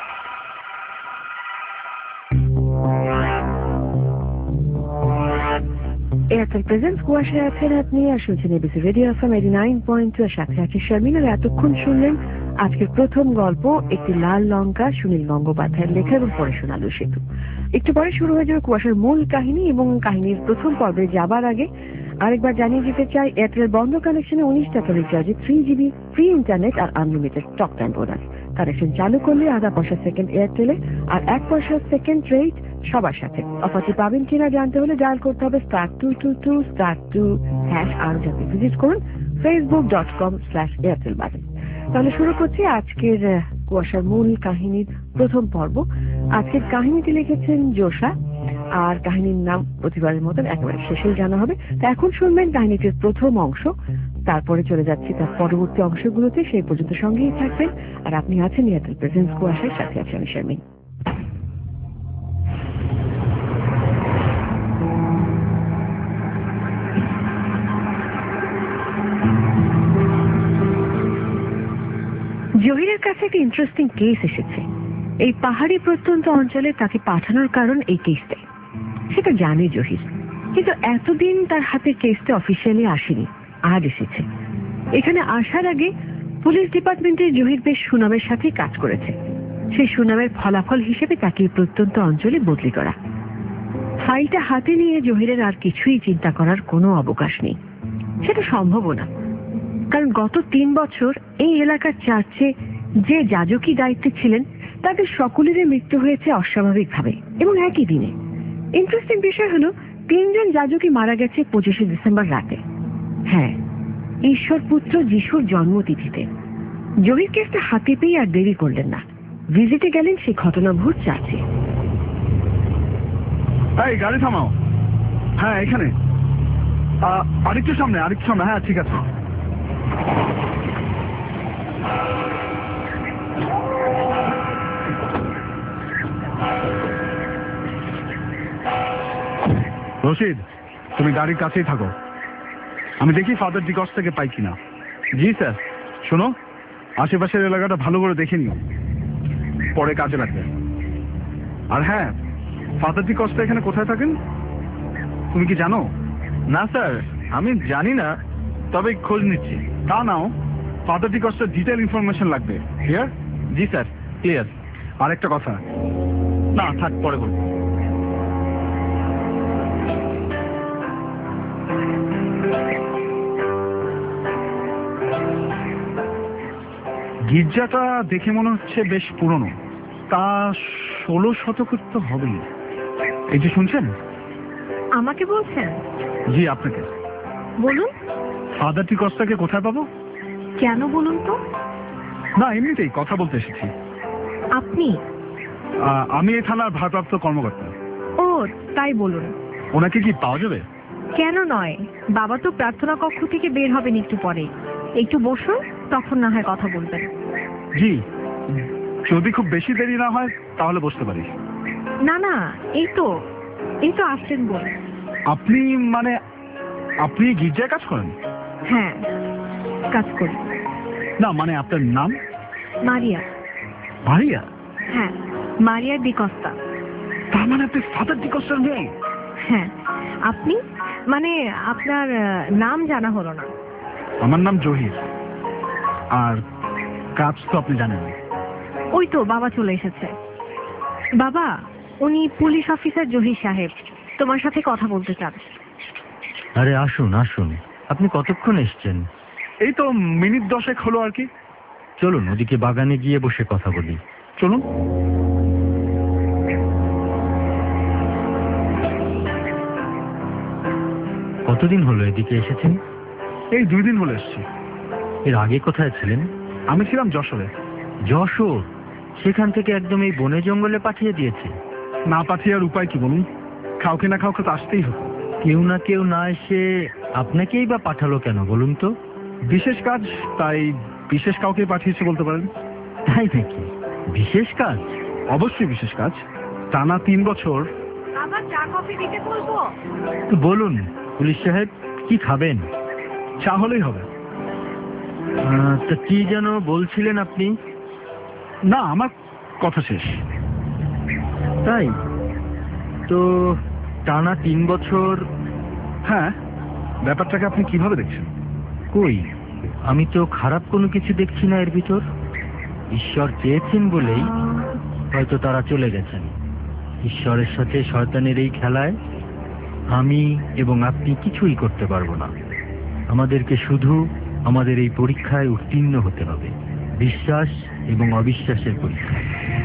Airtel presents কুয়াশায় আছেন আপনি, আর শুনছেন ABC radio FM eighty nine point two এর সাথে আছে শারমিন। আর এতক্ষণ শুনলেন আজকের প্রথম গল্প, একটি লাল লঙ্কা, সুনীল গঙ্গোপাধ্যায়ের লেখা এবং পড়ে শোনালো সেতু। একটু পরে শুরু হয়ে যাবে কুয়াশার মূল কাহিনী, এবং কাহিনীর প্রথম পর্বে যাবার আগে আরেকবার জানিয়ে দিতে চাই, এয়ারটেল বন্ধ কানেকশনে উনিশ টাকা রিচার্জে থ্রি জিবি ফ্রি ইন্টারনেট আর unlimited talk time bonus. Connection চালু করলে আধা পয়সা সেকেন্ড এয়ারটেলে আর এক পয়সা সেকেন্ড রেট সবার সাথে। অফারটি পাবেন কিনা জানতে হলে ডায়াল করতে হবে star two two two star two hash আর যাতে ভিজিট করুন Facebook dot com slash Airtel বাটন। তাহলে শুরু করছি আজকের কুয়াশার মূল কাহিনীর প্রথম পর্ব। আজকের কাহিনীটি লিখেছেন জোসা, আর কাহিনীর নাম প্রতিবারের মতন একেবারে শেষেই জানা হবে। তা এখন শুনবেন কাহিনীটির প্রথম অংশ, তারপরে চলে যাচ্ছি তার পরবর্তী অংশগুলোতে। সেই পর্যন্ত সঙ্গেই থাকবেন, আর আপনি আছেন এয়ারটেল প্রেজেন্স কুয়াশার সাথে আছে আমি শারমিন। জহিরের কাছে একটা ইন্টারেস্টিং কেস এসেছে। এই পাহাড়ি প্রত্যন্ত অঞ্চলে তাকে পাঠানোর কারণ এই কেসটাই, সেটা জানে জহির, কিন্তু এতদিন তার হাতে কেসটা অফিসিয়ালি আসেনি, আজ এসেছে। এখানে আসার আগে পুলিশ ডিপার্টমেন্টে জহির বেশ সুনামের সাথে কাজ করেছে। সেই সুনামের ফলাফল হিসেবে তাকে প্রত্যন্ত অঞ্চলে বদলি করা। ফাইলটা হাতে নিয়ে জহিরের আর কিছুই চিন্তা করার কোনো অবকাশ নেই, সেটা সম্ভবও না। কারণ গত তিন বছর এই এলাকার চার্চে যে যাজকী দায়িত্বে ছিলেন তাদের সকলেরই মৃত্যু হয়েছে অস্বাভাবিকভাবে এবং একই দিনে। ইন্টারেস্টিং বিষয় হলো তিনজন যাজকই মারা গেছে পঁচিশে ডিসেম্বর রাতে। হ্যাঁ, ঈশ্বর পুত্র যিশুর জন্মতিথিতে। জহির কেসটা হাতে পেয়ে আর দেরি করলেন না, ভিজিটে গেলেন সেই ঘটনাভূত চার্চে। এই গাড়ি থামাও। হ্যাঁ এখানে, আরেকটু সামনে, আরেকটু সামনে। হ্যাঁ ঠিক আছে। রশিদ, তুমি গাড়ির কাছেই থাকো, আমি দেখি ফাদার ডিকস থেকে পাই কিনা। জি স্যার। শোনো, আশেপাশের এলাকাটা ভালো করে দেখে নিও, পরে কাজে লাগবে। আর হ্যাঁ, ফাদার ডিকসটা এখানে কোথায় থাকেন তুমি কি জানো? না স্যার, আমি জানি না, তবে খোঁজ নিচ্ছি। তা নাও, ফাদার ডিকসটার ডিটেল ইনফরমেশন লাগবে। ক্লিয়ার? জি স্যার, ক্লিয়ার। আরেকটা কথা, না থাক, পরে বলবো। গির্জাটা দেখে মনে হচ্ছে বেশ পুরনো, তা ষোলো শতকের তো হবেই। এই যে শুনছেন? আমাকে বলছেন? জি, আপনাকে। বলুন। ফাদার ডিকসটাকে কোথায় পাবো? কেন বলুন তো? না, এমনিতেই কথা বলতে এসেছি। আপনি? আহ, আমি এই থানার ভারপ্রাপ্ত কর্মকর্তা। ও, তাই বলুন। ওনাকে কি পাওয়া যাবে? কেন নয়, বাবা তো প্রার্থনা কক্ষ থেকে বের হবেন একটু পরে। একটু বসুন, তখন না হয় কথা বলবেন। জি, যদি খুব বেশি দেরি না হয় তাহলে বসতে পারি। না না, এই তো এই তো আসছেন বল। আপনি মানে আপনি গির্জায় কাজ করেন? হ্যাঁ, কাজ করি। না মানে আপনার নাম? মারিয়া। মারিয়া? হ্যাঁ, মারিয়া ডিকস্তা। তার মানে আপনি ফাদার ডিকস্টার মেয়ে? হ্যাঁ। আপনি? মানে আপনার আহ, নাম জানা হলো না। আমার নাম জহির। আর কাজ তো আপনি জানেন। ওই তো বাবা চলে এসেছে। বাবা, উনি পুলিশ অফিসার জহির সাহেব, তোমার সাথে কথা বলতে চান। আরে আসুন আসুন, আপনি কতক্ষণ এসছেন? এই তো মিনিট দশেক হলো আর কি। চলুন ওদিকে বাগানে গিয়ে বসে কথা বলি। চলুন। কতদিন হলো এদিকে এসেছেন? এই দুই দিন হলো এসছি। এর আগে কোথায় ছিলেন? আমি ছিলাম যশোরে। যশোর? সেখান থেকে একদম এই বনে জঙ্গলে পাঠিয়ে দিয়েছে? না পাঠিয়ে আর উপায় কি বলুন, কাউকে না কাউকে তো আসতেই হতো। কেউ না কেউ না এসে আপনাকেই বা পাঠালো কেন বলুন তো? বিশেষ কাজ, তাই বিশেষ কাউকে পাঠিয়েছে বলতে পারেন। তাই নাকি? বিশেষ কাজ? অবশ্যই বিশেষ কাজ। টানা তিন বছর। আবার চা কফি দিতে বলবো? বলুন পুলিশ সাহেব, কি খাবেন? চা হলেই হবে। আহ, তা কি যেন বলছিলেন আপনি? না, আমার কথা শেষ। তাই তো, টানা তিন বছর। হ্যাঁ, ব্যাপারটাকে আপনি কিভাবে দেখছেন? কই, আমি তো খারাপ কোনো কিছু দেখছি না এর ভিতর। ঈশ্বর চেয়েছেন বলেই হয়তো তারা চলে গেছেন। ঈশ্বরের সাথে শয়তানের এই খেলায় আমি এবং আপনি কিছুই করতে পারবো না। আমাদেরকে শুধু আমাদের এই পরীক্ষায় উত্তীর্ণ হতে হবে, বিশ্বাস এবং অবিশ্বাসের পরীক্ষা।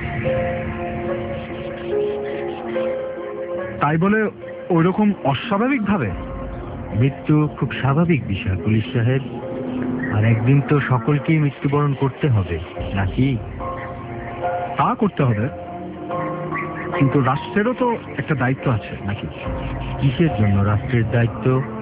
তাই বলে ওইরকম অস্বাভাবিক ভাবে? মৃত্যু খুব স্বাভাবিক বিষয় পুলিশ সাহেব, আর একদিন তো সকলকেই মৃত্যুবরণ করতে হবে নাকি? তা করতে হবে, কিন্তু রাষ্ট্রেরও তো একটা দায়িত্ব আছে নাকি? কিসের জন্য রাষ্ট্রের দায়িত্ব?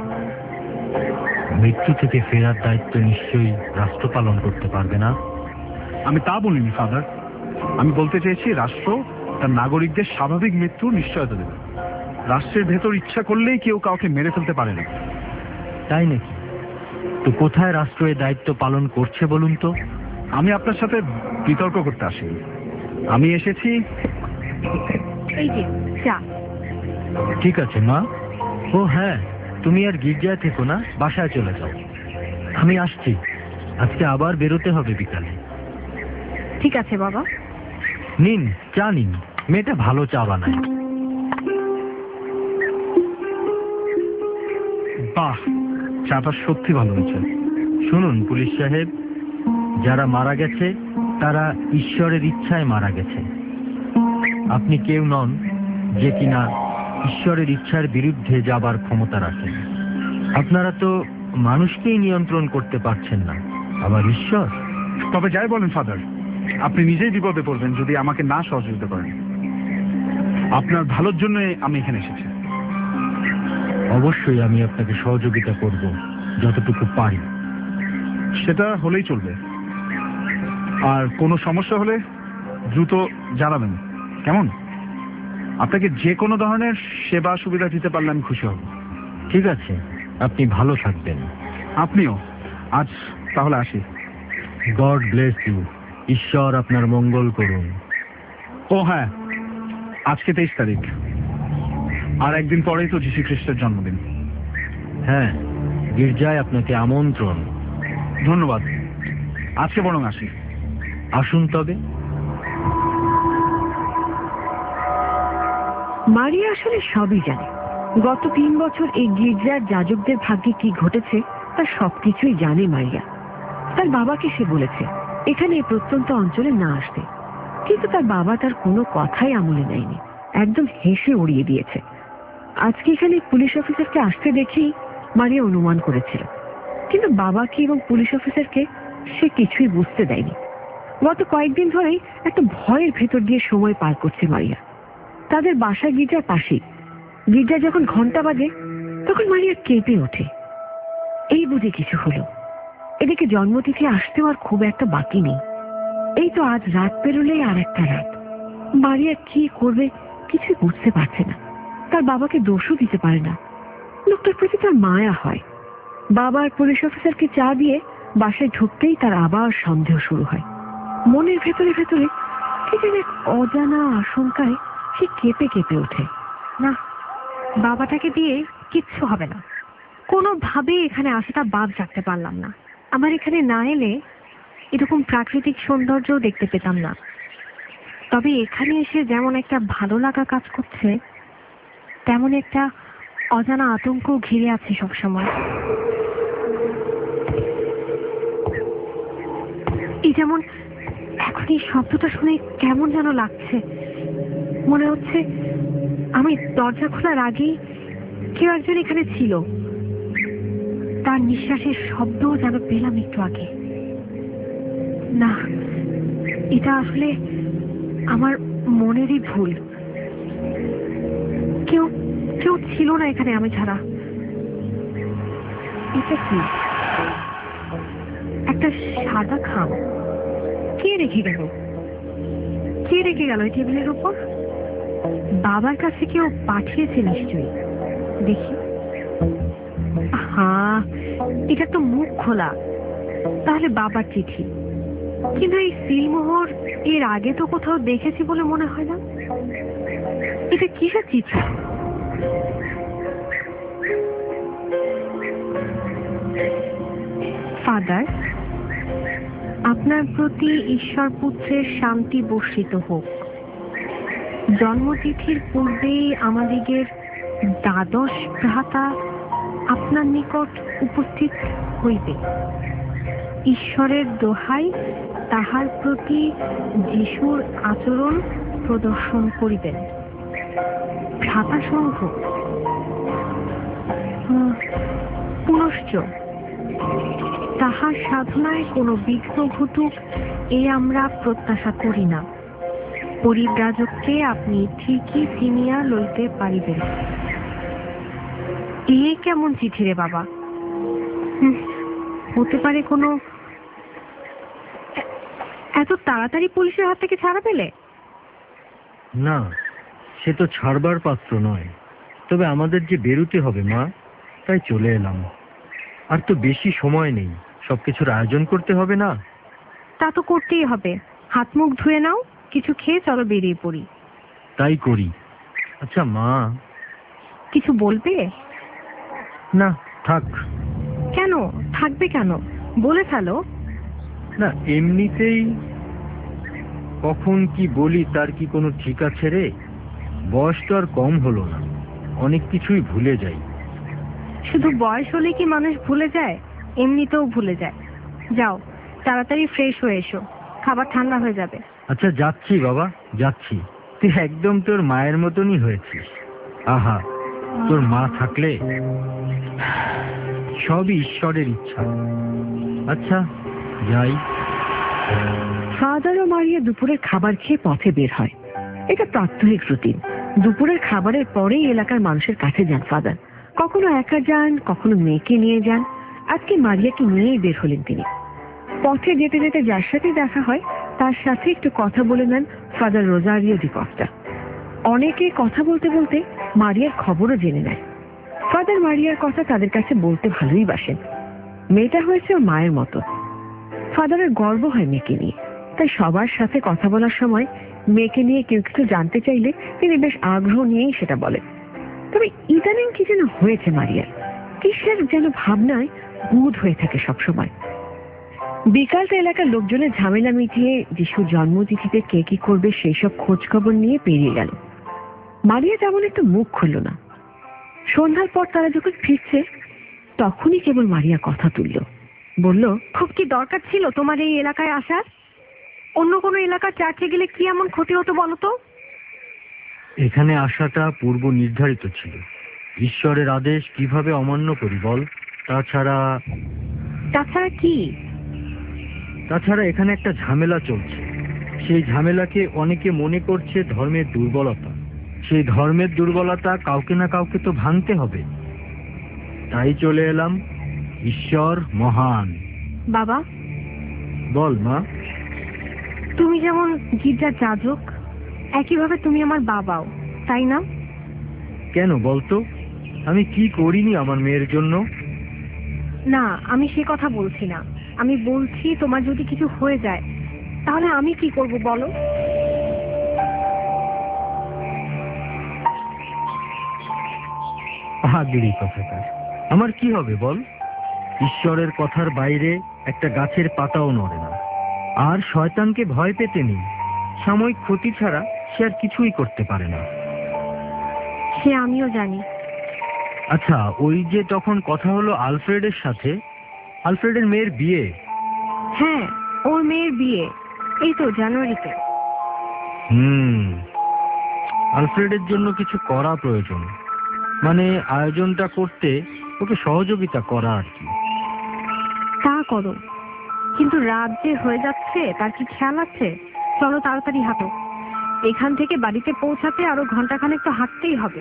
মৃত্যু থেকে ফেরার দায়িত্ব নিশ্চয়ই রাষ্ট্র পালন করতে পারবে না। আমি তা বলিনি ফাদার, আমি বলতে চেয়েছি রাষ্ট্র তার নাগরিকদের স্বাভাবিক মৃত্যুর নিশ্চয়তা দেবে। রাষ্ট্রের ভেতর ইচ্ছা করলেই কেউ কাউকে মেরে ফেলতে পারে না। তাই নাকি? তো কোথায় রাষ্ট্র এই দায়িত্ব পালন করছে বলুন তো? আমি আপনার সাথে বিতর্ক করতে আসিনি, আমি এসেছি। এই যে চা। ঠিক আছে মা। ও হ্যাঁ, তুমি আর গির্জায় থেকো না, বাসায় চলে যাও। আমি আসছি, আজকে আবার বেরোতে হবে বিকালে। ঠিক আছে বাবা। নিন চা নিন, মেয়েটা ভালো চা বানায়। বাহ, চাটা সত্যি ভালো হয়েছে। শুনুন পুলিশ সাহেব, যারা মারা গেছে তারা ঈশ্বরের ইচ্ছায় মারা গেছে। আপনি কেউ নন যে কিনা ঈশ্বরের ইচ্ছার বিরুদ্ধে যাবার ক্ষমতা রাখেন। আপনারা তো মানুষকেই নিয়ন্ত্রণ করতে পারছেন না, আবার ঈশ্বর? তবে যাই বলেন ফাদার, আপনি নিজেই বিপদে পড়বেন যদি আমাকে না সহযোগিতা করেন। আপনার ভালোর জন্য আমি এখানে এসেছি। অবশ্যই আমি আপনাকে সহযোগিতা করব যতটুকু পারি। সেটা হলেই চলবে। আর কোনো সমস্যা হলে দ্রুত জানাবেন, কেমন? আপনাকে যে কোনো ধরনের সেবা সুবিধা দিতে পারলে আমি খুশি হব। ঠিক আছে, আপনি ভালো থাকবেন। আপনিও। আজ তাহলে আসি। God bless you. ঈশ্বর আপনার মঙ্গল করুন। ও হ্যাঁ, আজকে তেইশ তারিখ, আর একদিন পরেই তো যীশু খ্রিস্টের জন্মদিন। হ্যাঁ, গির্জায় আপনাকে আমন্ত্রণ। ধন্যবাদ, আজকে বরং আসি। আসুন তবে। মারিয়া আসলে সবই জানে। গত তিন বছর এই গির্জার যাজকদের ভাগ্যে কি ঘটেছে তার সবকিছুই জানে মারিয়া। তার বাবাকে সে বলেছে এখানে এই প্রত্যন্ত অঞ্চলে না আসতে, কিন্তু তার বাবা তার কোনো কথাই আমলে নেয়নি, একদম হেসে উড়িয়ে দিয়েছে। আজকে এখানে পুলিশ অফিসারকে আসতে দেখেই মারিয়া অনুমান করেছিল, কিন্তু বাবাকে এবং পুলিশ অফিসারকে সে কিছুই বুঝতে দেয়নি। গত কয়েকদিন ধরেই একটা ভয়ের ভেতর দিয়ে সময় পার করছে মারিয়া। তাদের বাসা গির্জার পাশেই। গির্জা যখন ঘন্টা বাজে তখন মারিয়া কেঁপে ওঠে। এই বুঝে কিছু হলো। এদিকে জন্মতিথি আসতেও আর খুব একটা বাকি নেই। এই তো আজ রাত পেরোলেই আর একটা রাত। মারিয়া কি করবে কিছুই বুঝতে পারছে না। তার বাবাকে দোষও দিতে পারে না, লোকটার প্রতি তার মায়া হয়। বাবার পুলিশ অফিসারকে চা দিয়ে বাসায় ঢুকতেই তার আবার সন্দেহ শুরু হয়। মনের ভেতরে ভেতরে কি যেন এক অজানা আশঙ্কায় সে কেঁপে কেঁপে ওঠে। না, বাবাটাকে দিয়ে কিচ্ছু হবে না। কোনোভাবেই এখানে আসাটা বাদ রাখতে পারলাম না। আমার এখানে না এলে এরকম প্রাকৃতিক সৌন্দর্যও দেখতে পেতাম না। তবে এখানে এসে যেমন একটা ভালো লাগা কাজ করছে, তেমন একটা অজানা আতঙ্ক ঘিরে আছে সবসময়। এই যেমন এখন এই শব্দটা শুনে কেমন যেন লাগছে। মনে হচ্ছে আমি দরজা খোলার আগেই কেউ একজন এখানে ছিল। তার নিঃশ্বাসের শব্দও যেন পেলাম একটু আগে। না, এটা আসলে আমার মনেরই ভুল। কেউ কেউ ছিল না এখানে আমি ছাড়া। এটা কি? একটা সাদা খাম। কে রেখে গেল? কে রেখে গেল এই টেবিলের উপর? বাবার কাছে কেউ পাঠিয়েছে নিশ্চয়ই। দেখি। হ্যাঁ, এটা তো মুখ খোলা। তাহলে বাবার চিঠি। কিন্তু এই সিলমোহর এর আগে তো কোথাও দেখেছি বলে মনে হয় না। এটা কিসের চিঠি? ফাদার, আপনার প্রতি ঈশ্বর পুত্রের শান্তি বর্ষিত হোক। জন্মতিথির পূর্বেই আমাদিগের দ্বাদশ ভ্রাতা আপনার নিকট উপস্থিত হইবে। ঈশ্বরের দোহাই তাহার প্রতি যিশুর আচরণ প্রদর্শন করিবেন। ভ্রাতা সংঘ। পুনশ্চ তাহার সাধনায় কোনো বিঘ্ন ঘটুক এ আমরা প্রত্যাশা করি না। পরিব্রাজককে আপনি ঠিকই চিনিয়া লইতে পারিবেন। এ কেমন চিঠি রে বাবা? হতে পারে কোনো... এত তাড়াতাড়ি পুলিশের হাত থেকে ছাড়া পেলে? না, সে তো ছাড়বার পাত্র নয়। তবে আমাদের যে বেরোতে হবে মা, তাই চলে এলাম। আর তো বেশি সময় নেই, সবকিছুর আয়োজন করতে হবে না? তা তো করতেই হবে। হাত মুখ ধুয়ে নাও, কিছু খেয়ে চলো বেরিয়ে পড়ি। তাই করি। আচ্ছা মা, কিছু বলবে? না, থাক। কেন থাকবে? কেন বলে ফেলো। না, এমনিতেই কখন কি বলি তার কি কোনো ঠিক আছে রে? বয়স তো আর কম হলো না, অনেক কিছুই ভুলে যাই। শুধু বয়স হলে কি মানুষ ভুলে যায়? এমনিতেও ভুলে যায়। যাও, তাড়াতাড়ি ফ্রেশ হয়ে এসো, খাবার ঠান্ডা হয়ে যাবে। আচ্ছা যাচ্ছি বাবা, যাচ্ছি। তুই একদম তোর মায়ের মতনই হয়েছিস। আহা, তোর মা থাকলে সবই ঈশ্বরের ইচ্ছা। আচ্ছা যাই। ফাদার ও মারিয়া দুপুরের খাবার খেয়ে পথে বের হয়। এটা প্রাত্যহিক রুটিন। দুপুরের খাবারের পরেই এলাকার মানুষের কাছে যান ফাদার। কখনো একা যান, কখনো মেয়েকে নিয়ে যান। আজকে মারিয়াকে নিয়েই বের হলেন তিনি। পথে যেতে যেতে যার সাথে দেখা হয় তার সাথে একটু কথা বলে নেন ফাদার রোজারিও ডি কস্টা। অনেকে কথা বলতে বলতে মারিয়ার খবরও জেনে নেয়। ফাদার মারিয়ার কথা তাদের কাছে বলতে ভালোই বাসেন। মেয়েটা হয়েছে ওর মায়ের মতো। ফাদারের গর্ব হয় মেয়েকে নিয়ে, তাই সবার সাথে কথা বলার সময় মেয়েকে নিয়ে কেউ কিছু জানতে চাইলে তিনি বেশ আগ্রহ নিয়েই সেটা বলেন। তবে ইদানিং কি যেন হয়েছে মারিয়ার, কিসের যেন ভাবনায় বুধ হয়ে থাকে সবসময়। বিকালটা এলাকার লোকজনের ঝামেলা মিটিয়ে যিশুর জন্মতিথিতে কে কি করবে সেই সব খোঁজ খবর নিয়ে পেরিয়ে গেল। মারিয়া তেমন একটু মুখ খুলল না। সন্ধ্যার পর তারা যখন ফিরছে তখনই কেবল মারিয়া কথা তুলল, বলল, খুব কি দরকার ছিল তোমার এই এলাকায় আসার? অন্য কোনো এলাকার চার্চে গেলে কি এমন ক্ষতি হতো বলো তো? এখানে আসাটা পূর্ব নির্ধারিত ছিল। ঈশ্বরের আদেশ কিভাবে অমান্য করি বল? তাছাড়া তাছাড়া কি? তাছাড়া এখানে একটা ঝামেলা চলছে। সেই ঝামেলাকে অনেকে মনে করছে ধর্মের দুর্বলতা। সেই ধর্মের দুর্বলতা কাউকে না কাউকে তো ভাঙতে হবে। তাই চলে এলাম। ঈশ্বর মহান। বাবা, বল মা। তুমি যেমন গির্জার যাজক, একইভাবে তুমি আমার বাবাও, তাই না? কেন বলতো? আমি কি করিনি আমার মেয়ের জন্য? না, আমি সে কথা বলছি না। আমি বলছি তোমার যদি কিছু হয়ে যায় তাহলে আমি কি করব বলো? পাগড়ি কথাকার। আমার কি হবে বল? ঈশ্বরের কথার বাইরে একটা গাছের পাতাও নড়ে না। আর শয়তানকে ভয় পেতে নেই। সাময়িক ক্ষতি ছাড়া সে আর কিছুই করতে পারে না। সে আমিও জানি। আচ্ছা, ওই যে তখন কথা হলো আলফ্রেডের সাথে, আলফ্রেডের মেয়ের বিয়ে। হ্যাঁ, ওর মেয়ের বিয়ে এই তো জানুয়ারিতে। হুম আলফ্রেডের জন্য কিছু করা প্রয়োজন। মানে আয়োজনটা করতে ওকে সহযোগিতা করা আর কি। তা করো, কিন্তু রাত যে হয়ে যাচ্ছে তার কি খেয়াল আছে? চলো তাড়াতাড়ি হাঁটো। এখান থেকে বাড়িতে পৌঁছাতে আরো ঘন্টাখানেক তো হাঁটতেই হবে।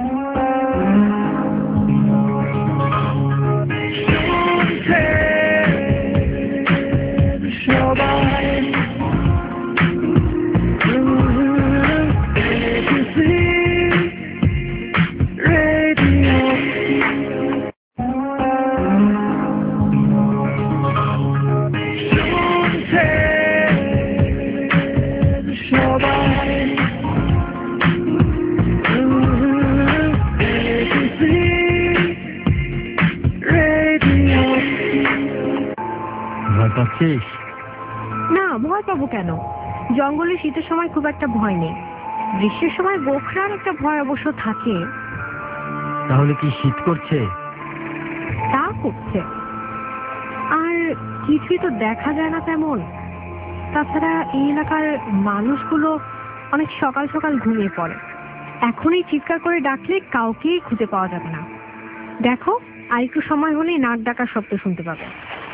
না, ভয় পাবো কেন? জঙ্গলে শীতের সময় খুব একটা ভয় নেই। গ্রীষ্মের সময় গোখরার একটা ভয় অবশ্য থাকে। তাহলে কি শীত করছে? তা করছে, আর কিছুই তো দেখা যায় না তেমন। তাছাড়া এই এলাকার মানুষগুলো অনেক সকাল সকাল ঘুমিয়ে পড়ে। এখনই চিৎকার করে ডাকলে কাউকেই খুঁজে পাওয়া যাবে না। দেখো, আর একটু সময় হলেই নাক ডাকার শব্দ শুনতে পাবে।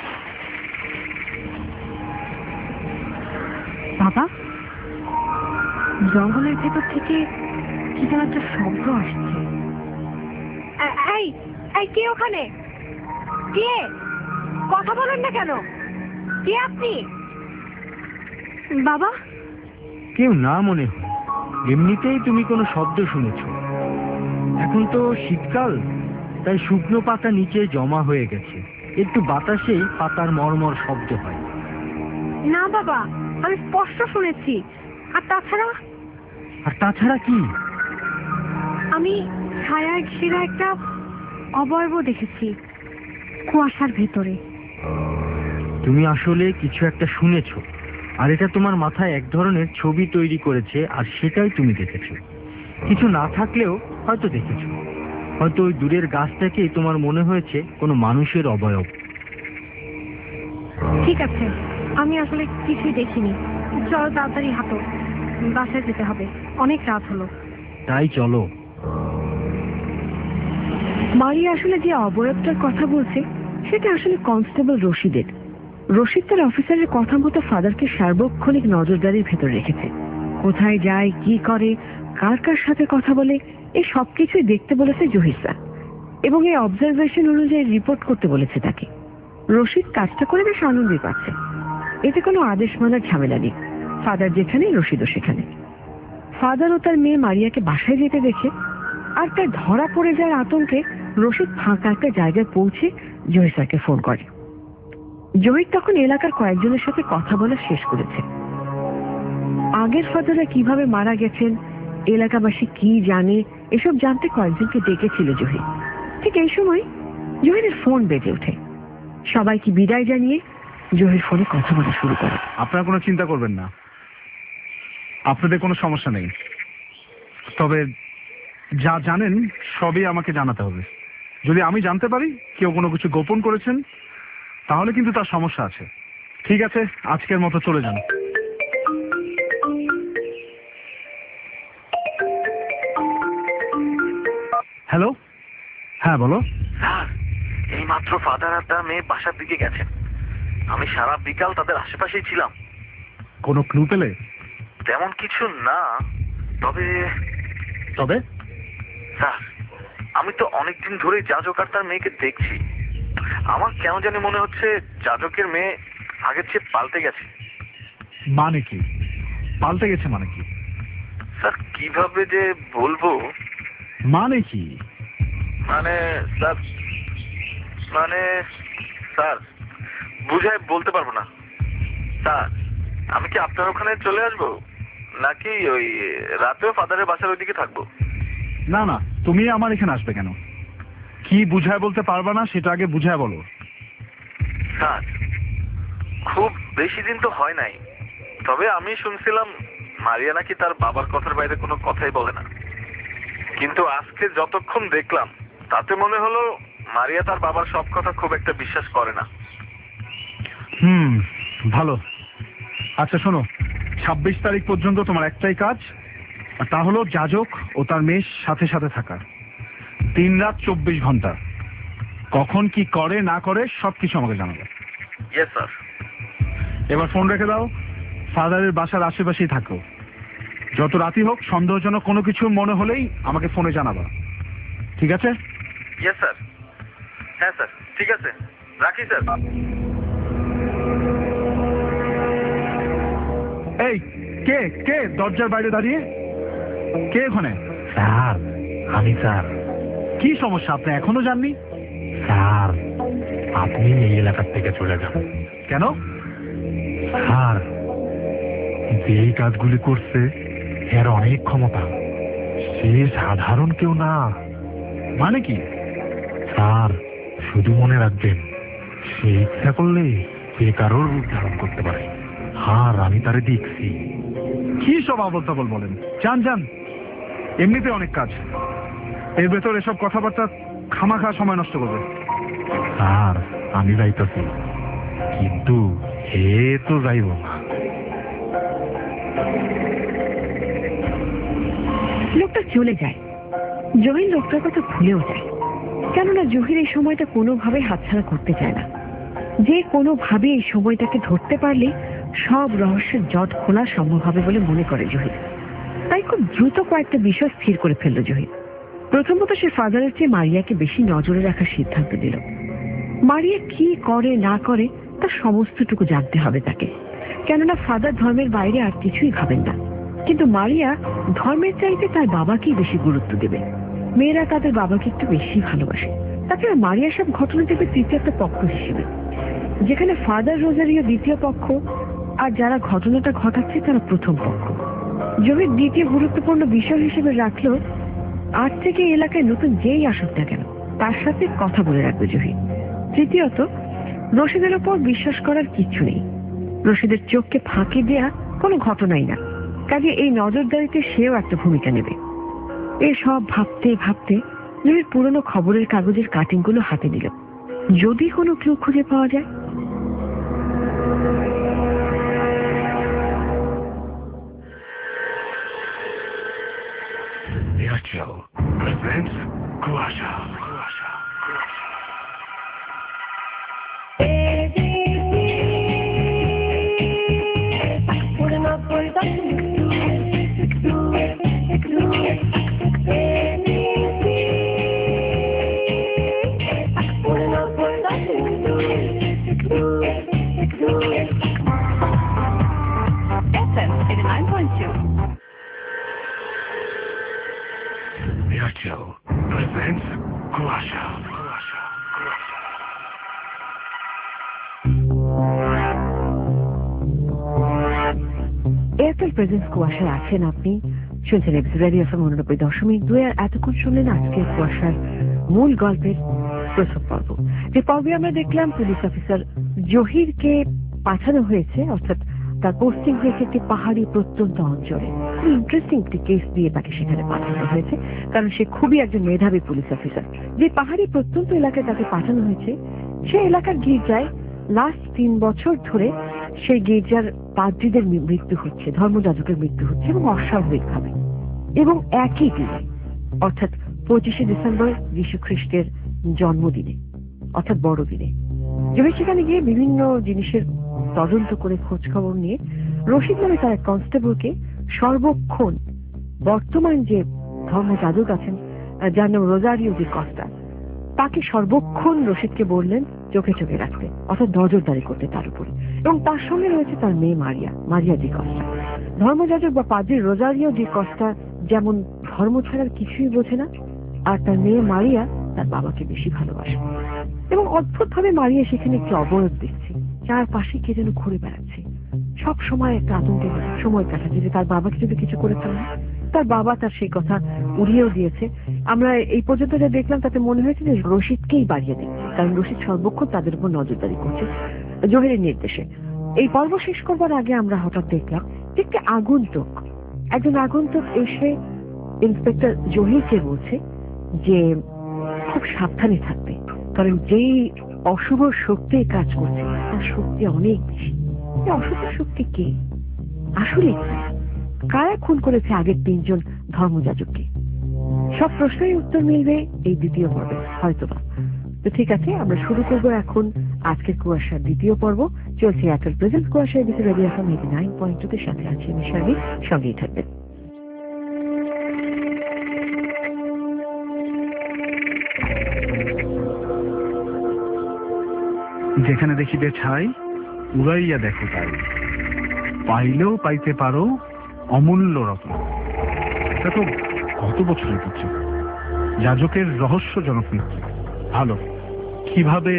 বাবা, জঙ্গলের ভেতর থেকে কি যেন একটা শব্দ আসছে। এই এই কে ওখানে? কে? কথা বলেন না কেন? কে আপনি? বাবা? কেউ না মনে হয়। এমনিতেই তুমি কোনো শব্দ শুনেছ। এখন তো শীতকাল, তাই শুকনো পাতা নিচে জমা হয়ে গেছে। একটু বাতাসেই পাতার মরমর শব্দ হয়। না বাবা, আমি স্পষ্ট শুনেছি। আর তাছাড়া? আর তাছাড়া কি? আমি ছায়ায় ঘেরা একটা অবয়ব দেখেছি কুয়াশার ভেতরে। তুমি আসলে কিছু একটা শুনেছ, আর এটা তোমার মাথায় এক ধরনের ছবি তৈরি করেছে, আর সেটাই তুমি দেখেছো। কিছু না থাকলেও হয়তো দেখেছো। হয়তো ওই দূরের গাছটাকেই তোমার মনে হয়েছে কোনো মানুষের অবয়ব। ঠিক আছে, আমি আসলে কিছুই দেখিনি। চলো তাড়াতাড়ি হাঁটো, বাসায় যেতে হবে, অনেক রাত হলো। তাই চলো। মারিয়া আসলে যে অবয়বটার কথা বলছে সেটা আসলে কনস্টেবল রশিদের। রশিদ তার অফিসারের কথা মতো ফাদারকে সার্বক্ষণিক নজরদারির ভেতর রেখেছে। কোথায় যায়, কি করে, কার কার সাথে কথা বলে, এই সবকিছুই দেখতে বলেছে জহির, এবং এই অবজারভেশন অনুযায়ী রিপোর্ট করতে বলেছে তাকে। রশিদ কাজটা করে বেশ আনন্দই পাচ্ছে। এতে কোনো আদেশ মানার ঝামেলা নেই। ফাদার যেখানে, রশিদও সেখানে। ফাদার ও তার মেয়ে মারিয়াকে বাসায় যেতে দেখে আর তার ধরা পড়ে যাওয়ার আতঙ্কে রশিদ ফাঁকা একটা জায়গায় পৌঁছে জহির স্যারকে ফোন করে। জহির তখন এলাকার কয়েকজনের সাথে কথা বলা শেষ করেছে। আগের ফাদাররা কিভাবে মারা গেছেন, এলাকাবাসী কি জানে, এসব জানতে কয়েকজনকে ডেকেছিল জহির। ঠিক এই সময় জহিরের ফোন বেজে ওঠে। সবাইকে বিদায় জানিয়ে জহির ফোনে কথা বলা শুরু করে। আপনারা কোনো চিন্তা করবেন না, আপনাদের কোনো সমস্যা নেই, তবে যা জানেন সবই আমাকে জানাতে হবে। যদি আমি জানতে পারি কেউ কোনো কিছু গোপন করেছেন তাহলে কিন্তু তার সমস্যা আছে। ঠিক আছে, আজকের মতো চলে যান। হ্যালো, হ্যাঁ বলো। স্যার, এই মাত্র ফাদার আর তার মেয়ে বাসার দিকে গেছেন। আমি সারা বিকাল তাদের আশেপাশেই ছিলাম। কোনো ক্লু পেলে? তেমন কিছু না, তবে তবে স্যার, আমি তো অনেকদিন ধরেই যাজক আর তার মেয়েকে দেখছি। আমার কেন জানি মনে হচ্ছে যাজকের মেয়ে আগের চেয়ে পাল্টে গেছে। মানে কি পাল্টে গেছে? মানে কি স্যার, কিভাবে যে বলবো। মানে কি? মানে স্যার, মানে স্যার বুঝায় বলতে পারবো না। স্যার, আমি কি আপনার ওখানে চলে আসবো, নাকি ওই রাতেও ফাদারের বাসার ওইদিকে থাকবো? না না, তুমি আমার এখানে আসবে কেন? কি বুঝায় বলতে পারবা না সেটা আগে বুঝায় বলো। স্যার, খুব বেশি দিন তো হয় নাই, তবে আমি শুনছিলাম মারিয়া নাকি তার বাবার কথার বাইরে কোনো কথাই বলে না। কিন্তু আজকে যতক্ষণ দেখলাম তাতে মনে হলো মারিয়া তার বাবার সব কথা খুব একটা বিশ্বাস করে না। হুম, ভালো। আচ্ছা শোনো, ছাব্বিশ তারিখ পর্যন্ত তোমার একটাই কাজ, আর তা হলো যাজক ও তার মেয়ের সাথে সাথে থাকা। তিন রাত চব্বিশ ঘন্টা। কখন কি করে না করে সবকিছু আমাকে জানাবে। Yes sir. এবার ফোন রেখে দাও, ফাদারের বাসার আশেপাশেই থাকো। যত রাতই হোক সন্দেহজনক কোনো কিছু মনে হলেই আমাকে ফোনে জানাবা, ঠিক আছে? Yes sir. হ্যাঁ স্যার, ঠিক আছে, রাখি স্যার। এই কে কে দরজার বাইরে দাঁড়িয়ে? কে ওখানে? স্যার, আমি স্যার। কি সমস্যা, আপনি এখনো যাননি? স্যার, আপনি এই এলাকার থেকে চলে যান। কেন? স্যার, যেই কাজগুলি করছে এর অনেক ক্ষমতা, সে সাধারণ কেউ না। মানে কি? স্যার, শুধু মনে রাখবেন, সে ইচ্ছা করলে যে কারোর রূপ ধারণ করতে পারে। আর আমি তারে দেখছি। কি সব আবল তাবল বলেন? যান যান, এমনিতে অনেক কাজ, এর ভেতর এসব কথাবার্তা খামাখা সময় নষ্ট করবে। স্যার, আমি যাইতেছি, কিন্তু হে তো যাইব না। লোকটা চলে যায়। জহির লোকটার কথা ভুলেও যায়, কেননা জহির এই সময়টা কোনোভাবে হাতছাড়া করতে চায় না। যে কোনোভাবে এই সময়টাকে ধরতে পারলে সব রহস্যের জট খোলা সম্ভব হবে বলে মনে করে জহির। তাই খুব দ্রুত কয়েকটা বিষয় স্থির করে ফেলল জহির। প্রথমত, সে ফাদারের চেয়ে মারিয়াকে বেশি নজরে রাখার সিদ্ধান্ত নিল। মারিয়া কি করে না করে তার সমস্তটুকু জানতে হবে তাকে, কেননা ফাদার ধর্মের বাইরে আর কিছুই ভাবেন না। কিন্তু মারিয়া ধর্মের চাইতে তার বাবাকেই বেশি গুরুত্ব দেবে। মেয়েরা তাদের বাবাকে একটু বেশি ভালোবাসে। তাছাড়া মারিয়া সব ঘটনা দেবে তৃতীয় একটা পক্ষ হিসেবে, যেখানে ফাদার রোজারিও দ্বিতীয় পক্ষ আর যারা ঘটনাটা ঘটাচ্ছে তারা প্রথম পক্ষ। জহির দ্বিতীয় গুরুত্বপূর্ণ বিষয় হিসেবে রাখলো আজ থেকে এলাকায় নতুন যেই আসুক না কেন তার সাথে কথা বলে রাখবে জহির। তৃতীয়ত, রশিদের ওপর বিশ্বাস করার কিচ্ছু নেই। রশিদের চোখকে ফাঁকি দেয়া কোনো ঘটনাই না, কাজে এই নজরদারিতে সেও একটা ভূমিকা নেবে। এসব ভাবতে ভাবতে জহির পুরনো খবরের কাগজের কাটিংগুলো হাতে নিল, যদি কোনো ক্লু খুঁজে পাওয়া যায়। Virtual presents Kuasha. Kuasha. F M eighty-nine point two. Airtel presents Kuasha. Kuasha. Kuasha. Airtel presents কুয়াশায় আছেন আপনি, শুনছেন এবিসি রেডিও এফএম উননব্বই দশমিক দুই। আর এতক্ষণ শুনলেন আজকের কুয়াশার মূল গল্পের প্রথম পর্ব। যে পর্বে আমরা দেখলাম পুলিশ অফিসার জহিরকে পাঠানো হয়েছে, অর্থাৎ তার পোস্টিং হয়েছে একটি পাহাড়ি প্রত্যন্ত অঞ্চলে। খুব ইন্টারেস্টিং একটি কেস দিয়ে তাকে সেখানে পাঠানো হয়েছে, কারণ সে খুবই একজন মেধাবী পুলিশ অফিসার। যে পাহাড়ি প্রত্যন্ত এলাকায় তাকে পাঠানো হয়েছে, সে এলাকার গির্জায় লাস্ট তিন বছর ধরে সেই গির্জার পাদ্রীদের মৃত্যু হচ্ছে, ধর্মযাজকের মৃত্যু হচ্ছে, এবং অস্বাভাবিকভাবে। এবং একই দিনে, অর্থাৎ পঁচিশে ডিসেম্বর যীশু খ্রিস্টের জন্মদিনে, অর্থাৎ বড়দিনে, জমি সেখানে গিয়ে বিভিন্ন জিনিসের তদন্ত করে খোঁজ খবর নিয়ে রশিদ নামে তার এক কনস্টেবলকে সর্বক্ষণ বর্তমান যে ধর্মযাজক আছেন, যার নাম রোজারিও ডি কস্টা, তাকে সর্বক্ষণ রশিদকে বললেন চোখে চোখে রাখতে, অর্থাৎ নজরদারি করতে তার উপরে। এবং তার সঙ্গে রয়েছে তার মেয়ে মারিয়া, মারিয়া ডি কস্টা। ধর্মযাজক বা পাদ্রী রোজারিও ডি কস্টা যেমন ধর্ম ছাড়ার কিছুই বোঝে না, আর তার মেয়ে মারিয়া তার বাবাকে বেশি ভালোবাসে। এবং অদ্ভুত ভাবে মারিয়া সেখানে একটি অবরোধ দেখছে, চারপাশে কে যেন ঘুরে বেড়াচ্ছে, সব সময় একটা আতঙ্কে সময় কাটাচ্ছে যে তার বাবাকে যদি কিছু করে ফেলে। তার বাবা তার সেই কথা উড়িয়েও দিয়েছে। আমরা এই পর্যন্ত যা দেখলাম তাতে মনে হয়েছে যে রশিদকেই বাড়িয়ে দিচ্ছে, কারণ রশিদ সর্বক্ষণ তাদের উপর নজরদারি করছে জহিরের নির্দেশে। এই পর্ব শেষ করবার আগে আমরা হঠাৎ দেখলাম যে একটি আগন্তুক, একজন আগন্তুক এসে ইন্সপেক্টর জহিরকে বলছে যে খুব সাবধানে থাকবে, কারণ যেই অশুভ শক্তি কাজ করছে তার শক্তি অনেক বেশি। অশুভ শক্তি কে, আসলে কারা খুন করেছে আগের তিনজন ধর্মযাজককে? সব প্রশ্নের উত্তর মিলবে এই দ্বিতীয় পর্বে হয়তোবা। তো ঠিক আছে, আমরা শুরু করবো এখন আজকের কুয়াশার দ্বিতীয় পর্ব। চলছে Airtel present Kuasha, ABC radio FM eighty nine point two তে। সাথে আছে আমি শারমিন, সঙ্গেই থাকবেন। যেখানে দেখিবে ছাই উড়াইয়া দেখো তাই, পাইলেও পাইতে পারো অমূল্য রত্ন। এটা তো কত বছরের কিছু যাজকের রহস্যজনক মৃত্যু। ভালো, কিভাবে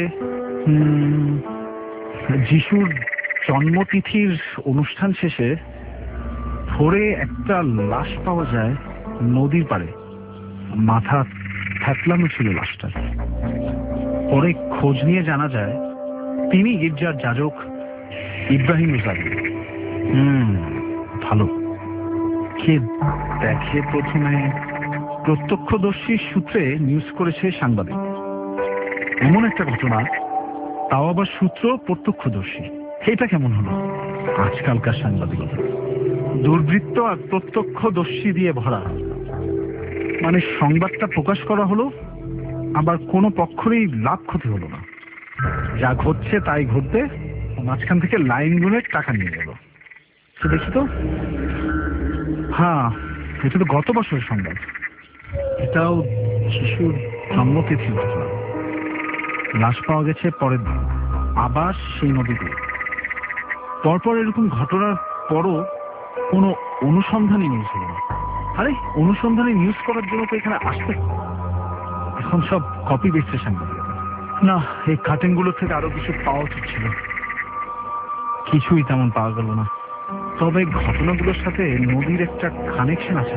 যিশুর জন্মতিথির অনুষ্ঠান শেষে ভোরে একটা লাশ পাওয়া যায় নদীর পাড়ে, মাথা থ্যাতলানো ছিল লাশটার। পরে খোঁজ নিয়ে জানা যায় তিনি গির্জার যাজক ইব্রাহিম রোজারি। হুম ভালো। কে দেখে প্রথমে? প্রত্যক্ষদর্শীর সূত্রে নিউজ করেছে সাংবাদিক। এমন একটা ঘটনা, তাও আবার সূত্র প্রত্যক্ষদর্শী। এটা কেমন হলো আজকালকার সাংবাদিকতা? দুর্বৃত্ত আর প্রত্যক্ষদর্শী দিয়ে ভরা। মানে সংবাদটা প্রকাশ করা হলো, আবার কোনো পক্ষেরই লাভ ক্ষতি হলো না। যা ঘটছে তাই ঘটতে, মাঝখান থেকে লাইন গুনে টাকা নিয়ে গেল। তো দেখি তো, হ্যাঁ এটা তো গত বছরের সংবাদ। এটাও শিশুর জন্মতিথির ঘটনা। লাশ পাওয়া গেছে পরের দিন আবার সেই নদীতে। পরপর এরকম ঘটনার পরও কোনো অনুসন্ধানী নিউজ হলো না। আরে অনুসন্ধানী নিউজ করার জন্য তো এখানে আসতে, এখন সব কপি বেচছে সাংবাদিকতা। না, এই কাটিং গুলো থেকে আরো কিছু পাওয়া উচিত ছিল, কিছুই তেমন পাওয়া গেল না। তবে ঘটনাগুলোর সাথে নদীর একটা কানেকশন আছে।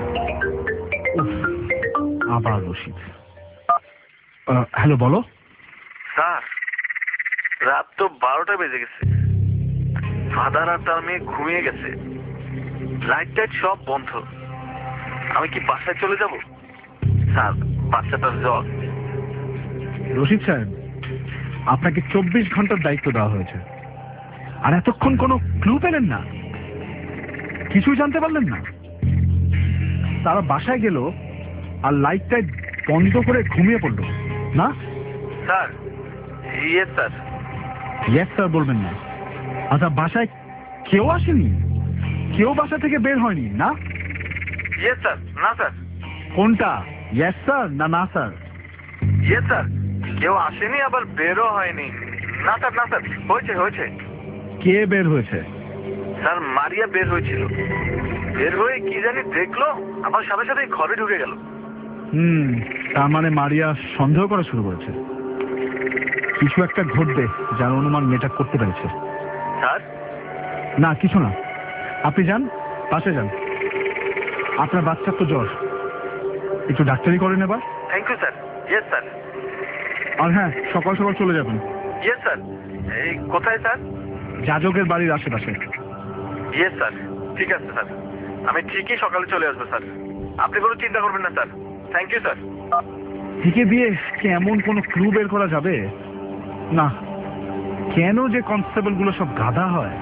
আবার রশিদ। হ্যালো, বলো। স্যার, রাত তো বারোটা বেজে গেছে। ফাদার আর তার মেয়ে ঘুমিয়ে গেছে, লাইট টাইট সব বন্ধ। আমি কি বাসায় চলে যাব? স্যার, বাচ্চাটার জ্বর। রশিদ সাহেব, আপনাকে চব্বিশ ঘন্টার দায়িত্ব দেওয়া হয়েছে, আর এতক্ষণ কোনো ক্লু পেলেন না? কিছুই জানতে পারলেন না? তারা বাসায় গেল আর লাইট টাইট বন্ধ করে ঘুমিয়ে পড়লো না? Sir, yes sir. Yes sir বলবেন না? আচ্ছা, বাসায় কেউ আসেনি? কেউ বাসা থেকে বের হয়নি না? Yes sir. না স্যার। কোনটা, ইয়েস স্যার না না স্যার? ইয়েস স্যার, কেউ আসেনি, আবার বেরও হয়নি। না স্যার, না স্যার, হয়েছে হয়েছে। কে বের হয়েছে? স্যার, মারিয়া বের হয়েছিল। বের হয়ে কি জানি দেখলো, আবার সাথে সাথে ঘরে ঢুকে গেল। হুম, তার মানে মারিয়া সন্দেহ করা শুরু করেছে। কিছু একটা ঘটবে যার অনুমান মেয়েটা করতে পেরেছে। স্যার, না কিছু না, আপনি যান, পাশে যান। আপনার বাচ্চার তো জ্বর, একটু ডাক্তারি করেন এবার। Thank you sir. Yes sir. আর হ্যাঁ, সকাল সকাল চলে যাবেন। Yes sir. এই কোথায় স্যার? যাজকের বাড়ির আশেপাশে। ইয়েস স্যার, ঠিক আছে স্যার, আমি ঠিকই সকালে চলে আসবো স্যার, আপনি কোনো চিন্তা করবেন না স্যার। Thank you sir. থেকে দিয়ে কি এমন কোনো ক্লু বের করা যাবে না? কেন যে কনস্টেবল গুলো সব গাধা হয়?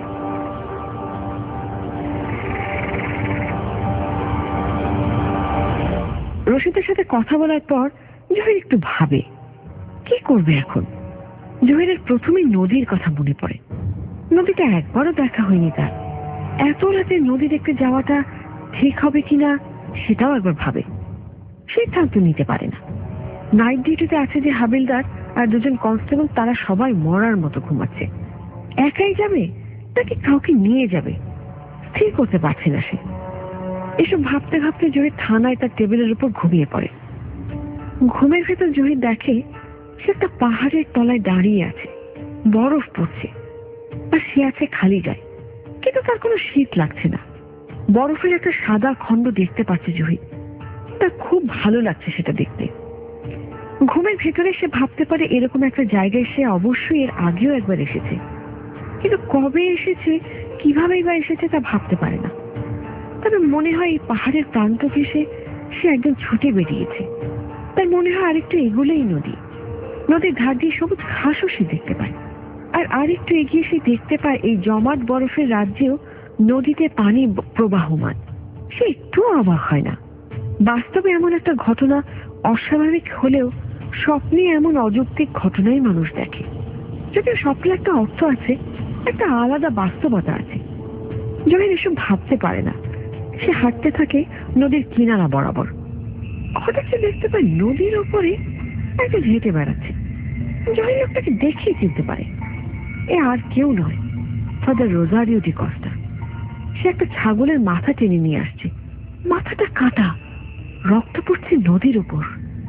রশিদের সাথে কথা বলার পর জহির একটু ভাবে কি করবে এখন। জহিরের প্রথমে নদীর কথা মনে পড়ে। নদীটা একবারও দেখা হয়নি তার। এত রাতে নদী দেখতে যাওয়াটা ঠিক হবে কিনা সেটাও একবার ভাবে। সিদ্ধান্ত নিতে পারে না। নাইট ডিউটিতে আছে যে হাবিলদার আর দুজন কনস্টেবল, তারা সবাই মরার মতো ঘুমাচ্ছে। একাই যাবে নাকি কাউকে নিয়ে যাবে স্থির করতে পারছে না সে। এসব ভাবতে ভাবতে জহির থানায় তার টেবিলের উপর ঘুমিয়ে পড়ে। ঘুমের ভেতর জহির দেখে সে একটা পাহাড়ের তলায় দাঁড়িয়ে আছে, বরফ পড়ছে আর সে আছে খালি গায়ে, কিন্তু তার কোনো শীত লাগছে না। বরফের একটা সাদা খণ্ড দেখতে পাচ্ছে জহির, তার খুব ভালো লাগছে সেটা দেখতে। ঘুমের ভেতরে সে ভাবতে পারে এরকম একটা জায়গায় সে অবশ্যই এর আগেও একবার এসেছে, কিন্তু কবে এসেছে, কিভাবেই বা এসেছে তা ভাবতে পারে না। তবে মনে হয় এই পাহাড়ের প্রান্ত ঘেঁষে সে একদম ছুটে বেরিয়েছে। তার মনে হয় আরেকটু এগুলোই নদী। নদীর ধার দিয়ে সবুজ ঘাসও সে দেখতে পায়। আর আরেকটু এগিয়ে সে দেখতে পায় এই জমাট বরফের রাজ্যেও নদীতে পানি প্রবাহমান। সে একটু অবাক হয় না। বাস্তবে এমন একটা ঘটনা অস্বাভাবিক হলেও স্বপ্নে এমন অযৌক্তিক ঘটনাই মানুষ দেখে। যদিও স্বপ্নে একটা অর্থ আছে, একটা আলাদা বাস্তবতা আছে। জহির এসব ভাবতে পারে না। সে হাঁটতে থাকে নদীর কিনারা বরাবর। হঠাৎ সে দেখতে পায় নদীর উপরে একজন হেঁটে বেড়াচ্ছে। জহির লোকটাকে দেখেই চিনতে পারে এ আর কেউ নয়, ফাদার রোজারিও ডি কস্তা। সে একটা ছাগলের মাথা টেনে নিয়ে আসছে। মাথাটা কাটা, রক্ত পড়ছে নদীর উপর।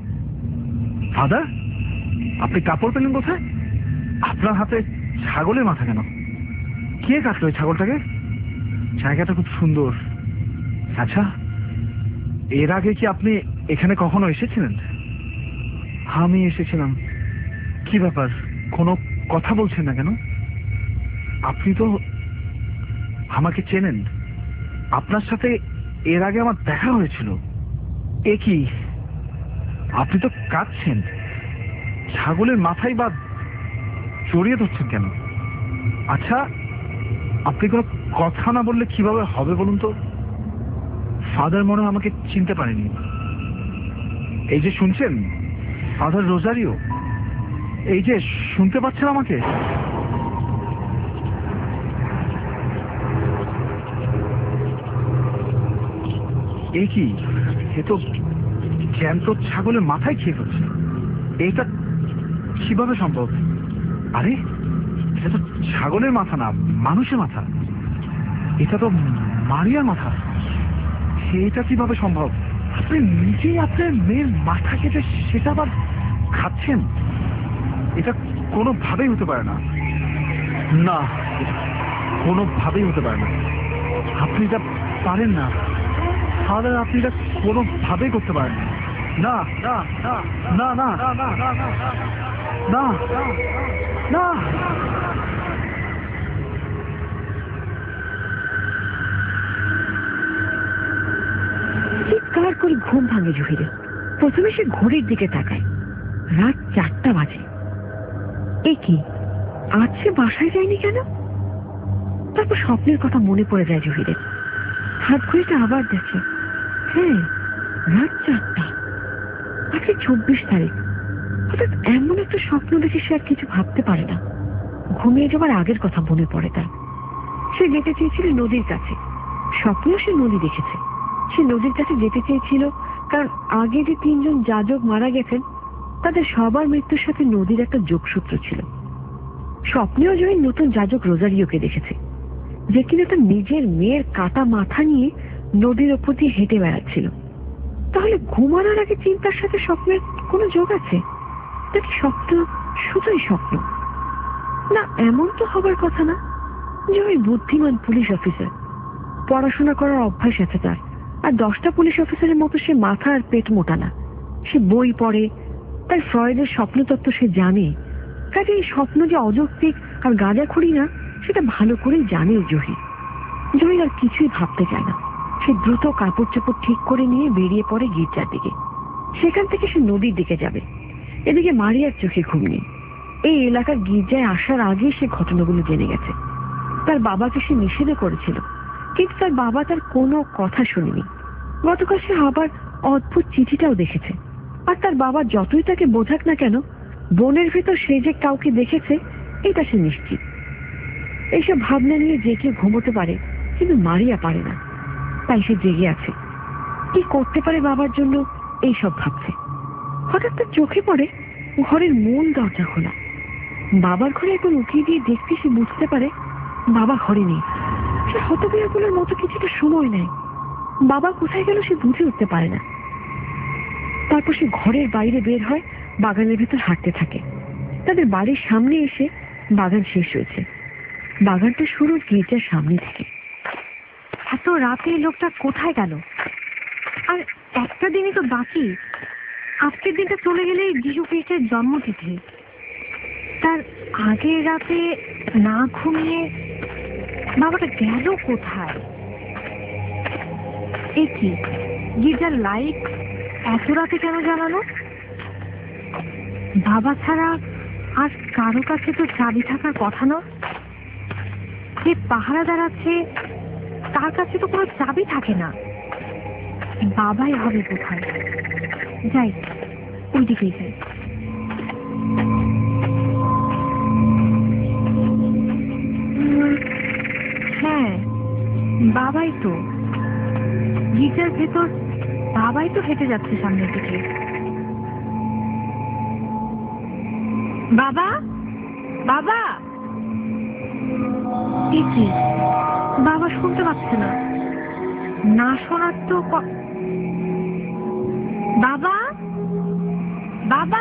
ফাদার, আপনি কাপড় পেলেন কোথায়? আপনার হাতে ছাগলের মাথা কেন? কে কাটলো ওই ছাগলটাকে? জায়গাটা খুব সুন্দর। আচ্ছা, এর আগে কি আপনি এখানে কখনো এসেছিলেন? আমি এসেছিলাম। কি ব্যাপার, কোনো কথা বলছেন না কেন? আপনি তো আমাকে চেনেন, আপনার সাথে এর আগে আমার দেখা হয়েছিল। এ কি, আপনি তো কাঁদছেন, ছাগলের মাথায় বা জড়িয়ে ধরছেন কেন? আচ্ছা, আপনি কোনো কথা না বললে কিভাবে হবে বলুন তো? ফাদার মনে হয় আমাকে চিনতে পারেনি। এই যে শুনছেন, ফাদার রোজারিও, এই যে শুনতে পাচ্ছেন আমাকে? এ কি, এ তো জ্যান্ত ছাগলের মাথায় খেয়ে ফেলছে। এটা কিভাবে সম্ভব? আরে, এটা তো ছাগলের মাথা না, মানুষের মাথা। এটা তো মারিয়ার মাথা। এটা কিভাবে সম্ভব? আপনি নিজেই আপনার মেয়ের মাথা কেটে সেটা আবার খাচ্ছেন? এটা কোনোভাবেই হতে পারে না। না, কোনোভাবেই হতে পারে না। আপনি এটা পারেন না ফাদার, আপনি এটা কোনোভাবেই করতে পারেন না। না না না না না না না না। চিৎকার করে ঘুম ভাঙে জহিরের। প্রথমে সে ঘড়ির দিকে তাকায়, রাত চারটা বাজে। এ কি, আজ সে বাসায় যায়নি কেন? তারপর স্বপ্নের কথা মনে পড়ে যায় জহিরের। হাত ঘড়িটা আবার দেখে, হ্যাঁ, রাত চারটা, আজকে চব্বিশ তারিখ। হঠাৎ এমন একটা স্বপ্ন দেখে সে আর কিছু ভাবতে পারে না। ঘুমিয়ে যাবার আগের কথা মনে পড়ে তার। সে যেতে চেয়েছিল নদীর কাছে। স্বপ্নেও সে নদী দেখেছে। সে নদীর কাছে যেতে চেয়েছিল কারণ আগে যে তিনজন যাজক মারা গেছেন তাদের সবার মৃত্যুর সাথে নদীর একটা যোগসূত্র ছিল। স্বপ্নেও জহির নতুন যাজক রোজারিওকে দেখেছে, যে কিনা তার নিজের মেয়ের কাটা মাথা নিয়ে নদীর ওপর দিয়ে হেঁটে বেড়াচ্ছিল। তাহলে ঘুমানোর আগে চিন্তার সাথে স্বপ্নের কোনো যোগ আছে, নাকি স্বপ্ন শুধুই স্বপ্ন? না, এমন তো হবার কথা না যে ওই বুদ্ধিমান পুলিশ অফিসার, পড়াশোনা করার অভ্যাস আছে তার, আর দশটা পুলিশ অফিসারের মতো সে মাথা আর পেট মোটা না। সে বই পড়ে, তার ফ্রয়েডের স্বপ্নতত্ত্ব সে জানে। কাজে এই স্বপ্ন যে অযৌক্তিক আর গাঁজাখড়ি না, সেটা ভালো করেই জানে জহি। জহি আর কিছুই ভাবতে চায় না। সে দ্রুত কাপড় চোপড় ঠিক করে নিয়ে বেরিয়ে পড়ে গির্জার দিকে। সেখান থেকে সে নদীর দিকে যাবে। এদিকে মারিয়ার চোখে ঘুম নেই। এই এলাকার গির্জায় আসার আগেই সে ঘটনাগুলো জেনে গেছে। তার বাবাকে সে নিষেধ করেছিল, কিন্তু তার বাবা তার কোনো কথা শুনেনি। গতকাল সে আবার অদ্ভুত চিঠিটাও দেখেছে। আর তার বাবা যতই তাকে বোঝাক না কেন, বনের ভেতর সে যে কাউকে দেখেছে এটা সে নিশ্চিত। এইসব ভাবনা নিয়ে যে কেউ ঘুমোতে পারে, কিন্তু মারিয়া পারে না। তাই সে জেগে আছে, কি করতে পারে বাবার জন্য এইসব ভাবছে। হঠাৎ তার চোখে পড়ে ঘরের মূল দরজা খোলা। বাবার ঘরে একবার উঠিয়ে দিয়ে দেখতে সে বুঝতে পারে বাবা ঘরে নেই। সে হতবিহ্বলের মতো কিছুটা সময় নেয়। বাবা কোথায় গেল সে বুঝে উঠতে পারে না। তারপর সে ঘরের বাইরে বের হয়, বাগানের ভেতর হাঁটতে থাকে। তাদের বাড়ির সামনে এসে বাগান শেষ হয়েছে। বাগানটা শুরু গির্জার সামনে থেকে। এত রাতে লোকটা কোথায় গেল? আর একটা দিনই তো বাকি। আজকের দিনটা চলে গেলে যীশু খ্রিস্টের জন্মতিথি। তার আগের রাতে না ঘুমিয়ে বাবাটা গেল কোথায়? এ কি, গির্জার লাইট এত রাতে কেন জ্বালানো? বাবা ছাড়া আর কারো কাছে তো চাবি থাকার কথা না। যে পাহারা দাঁড়াচ্ছে তার কাছে তো কোনো চাবি থাকে না। বাবাই হবে কোথায়? যাই, ওই দিকেই যাই। হ্যাঁ, বাবাই তো। গির্জার ভেতর বাবাই তো হেঁটে যাচ্ছে সামনের দিকে। বাবা, বাবা! এ কি, বাবা শুনতে পাচ্ছে না? না শোনার তো বাবা, বাবা!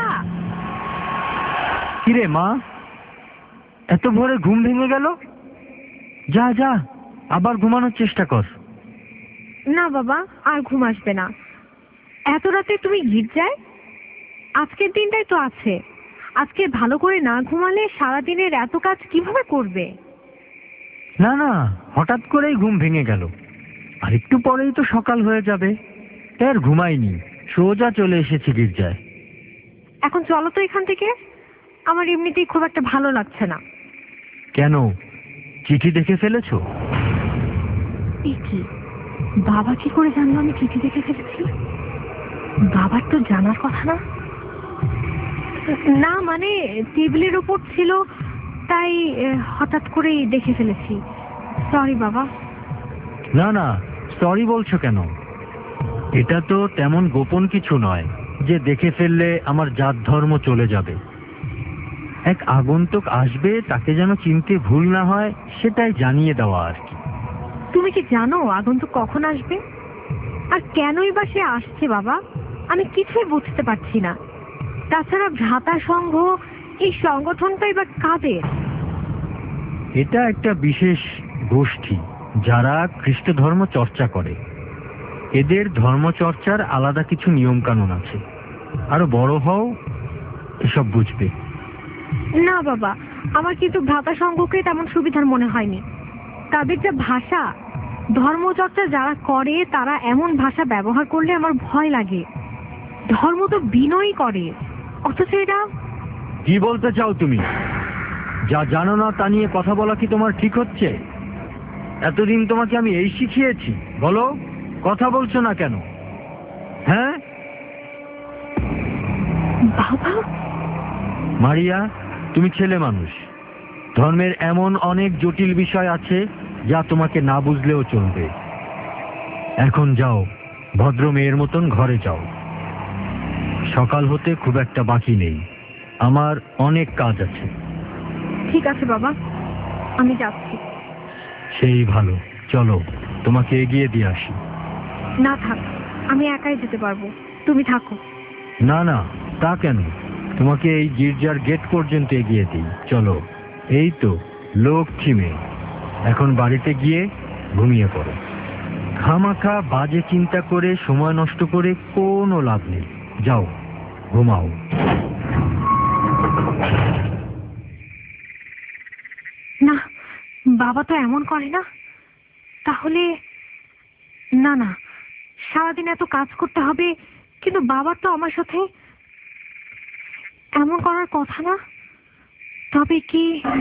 কিরে মা, এত ভোরে ঘুম ভেঙে গেল? যা যা, আবার ঘুমানোর চেষ্টা কর। না বাবা, আর ঘুম আসবে না। এত রাতে তুমি গির্জায়? আজকের দিনটাই তো আছে। আজকে ভালো করে না ঘুমালে সারাদিনের এত কাজ কিভাবে করবে? না না, হঠাৎ করেই ঘুম ভেঙে গেল। আর একটু পরেই তো সকাল হয়ে যাবে। তাই আর ঘুমাইনি, সোজা চলে এসেছি গির্জায়। এখন চলো তো এখান থেকে। আমার এমনিতেই খুব একটা ভালো লাগছে না। কেন, চিঠি দেখে ফেলেছো? এ কি, বাবা কি করে জানলো আমি চিঠি দেখে ফেলেছি? বাবার তো জানার কথা না। না মানে টেবিলের উপর ছিল, তাই হঠাৎ করেই দেখে ফেলেছি। সরি বাবা। না না, সরি বলছো কেন? এটা তো তেমন গোপন কিছু নয় যে দেখে ফেললে আমার জাত ধর্ম চলে যাবে। এক আগন্তুক আসবে, তাকে যেন চিনতে ভুল না হয় সেটাই জানিয়ে দেওয়া আর কি। তুমি কি জানো আগন্তুক কখন আসবে? আর কেনই বা সে আসছে বাবা? আমি কিছুই বুঝতে পারছি না। তাছাড়া ভ্রাতা সংঘ, এই সংগঠনটাই বা কাদের? এটা একটা বিশেষ গোষ্ঠী যারা খ্রিস্ট ধর্ম চর্চা করে। এদের ধর্মচর্চার আলাদা কিছু নিয়ম কানুন আছে। আরো বড় হও, এসব বুঝবে। না বাবা, আমার কিন্তু ভ্রাতা সংঘকে তেমন সুবিধার মনে হয়নি। তাদের যা ভাষা, ধর্মচর্চা যারা করে তারা এমন ভাষা ব্যবহার করলে আমার ভয় লাগে। ধর্ম তো বিনয়ই করে, অথচ এরা... কি বলতে চাও তুমি? যা জানো না তা নিয়ে কথা বলা কি তোমার ঠিক হচ্ছে? এতদিন তোমাকে আমি এই শিখিয়েছি? বলো, কথা বলছো না কেন? হ্যাঁ বাবা? মারিয়া, তুমি ছেলে মানুষ। ধর্মের এমন অনেক জটিল বিষয় আছে যা তোমাকে না বুঝলেও চলবে। এখন যাও, ভদ্র মেয়ের মতন ঘরে যাও। সকাল হতে খুব একটা বাকি নেই, আমার অনেক কাজ আছে। ঠিক আছে বাবা, আমি যাচ্ছি। সেই ভালো, চলো তোমাকে এগিয়ে দিয়ে আসি। না থাক, আমি একাই যেতে পারবো, তুমি থাকো। না না, তা কেন? তোমাকে এই গির্জার গেট পর্যন্ত এগিয়ে দিই, চলো। এই তো লক্ষ্মী মেয়ে, এখন বাড়িতে গিয়ে ঘুমিয়ে পড়ো। খামাখা বাজে চিন্তা করে সময় নষ্ট করে কোনো লাভ নেই, যাও ঘুমাও। না, বাবা তো এমন করে না। তাহলে না না, সারাদিন এত কাজ করতে হবে, কিন্তু বাবার তো আমার সাথে এমন করার কথা না। তবে কি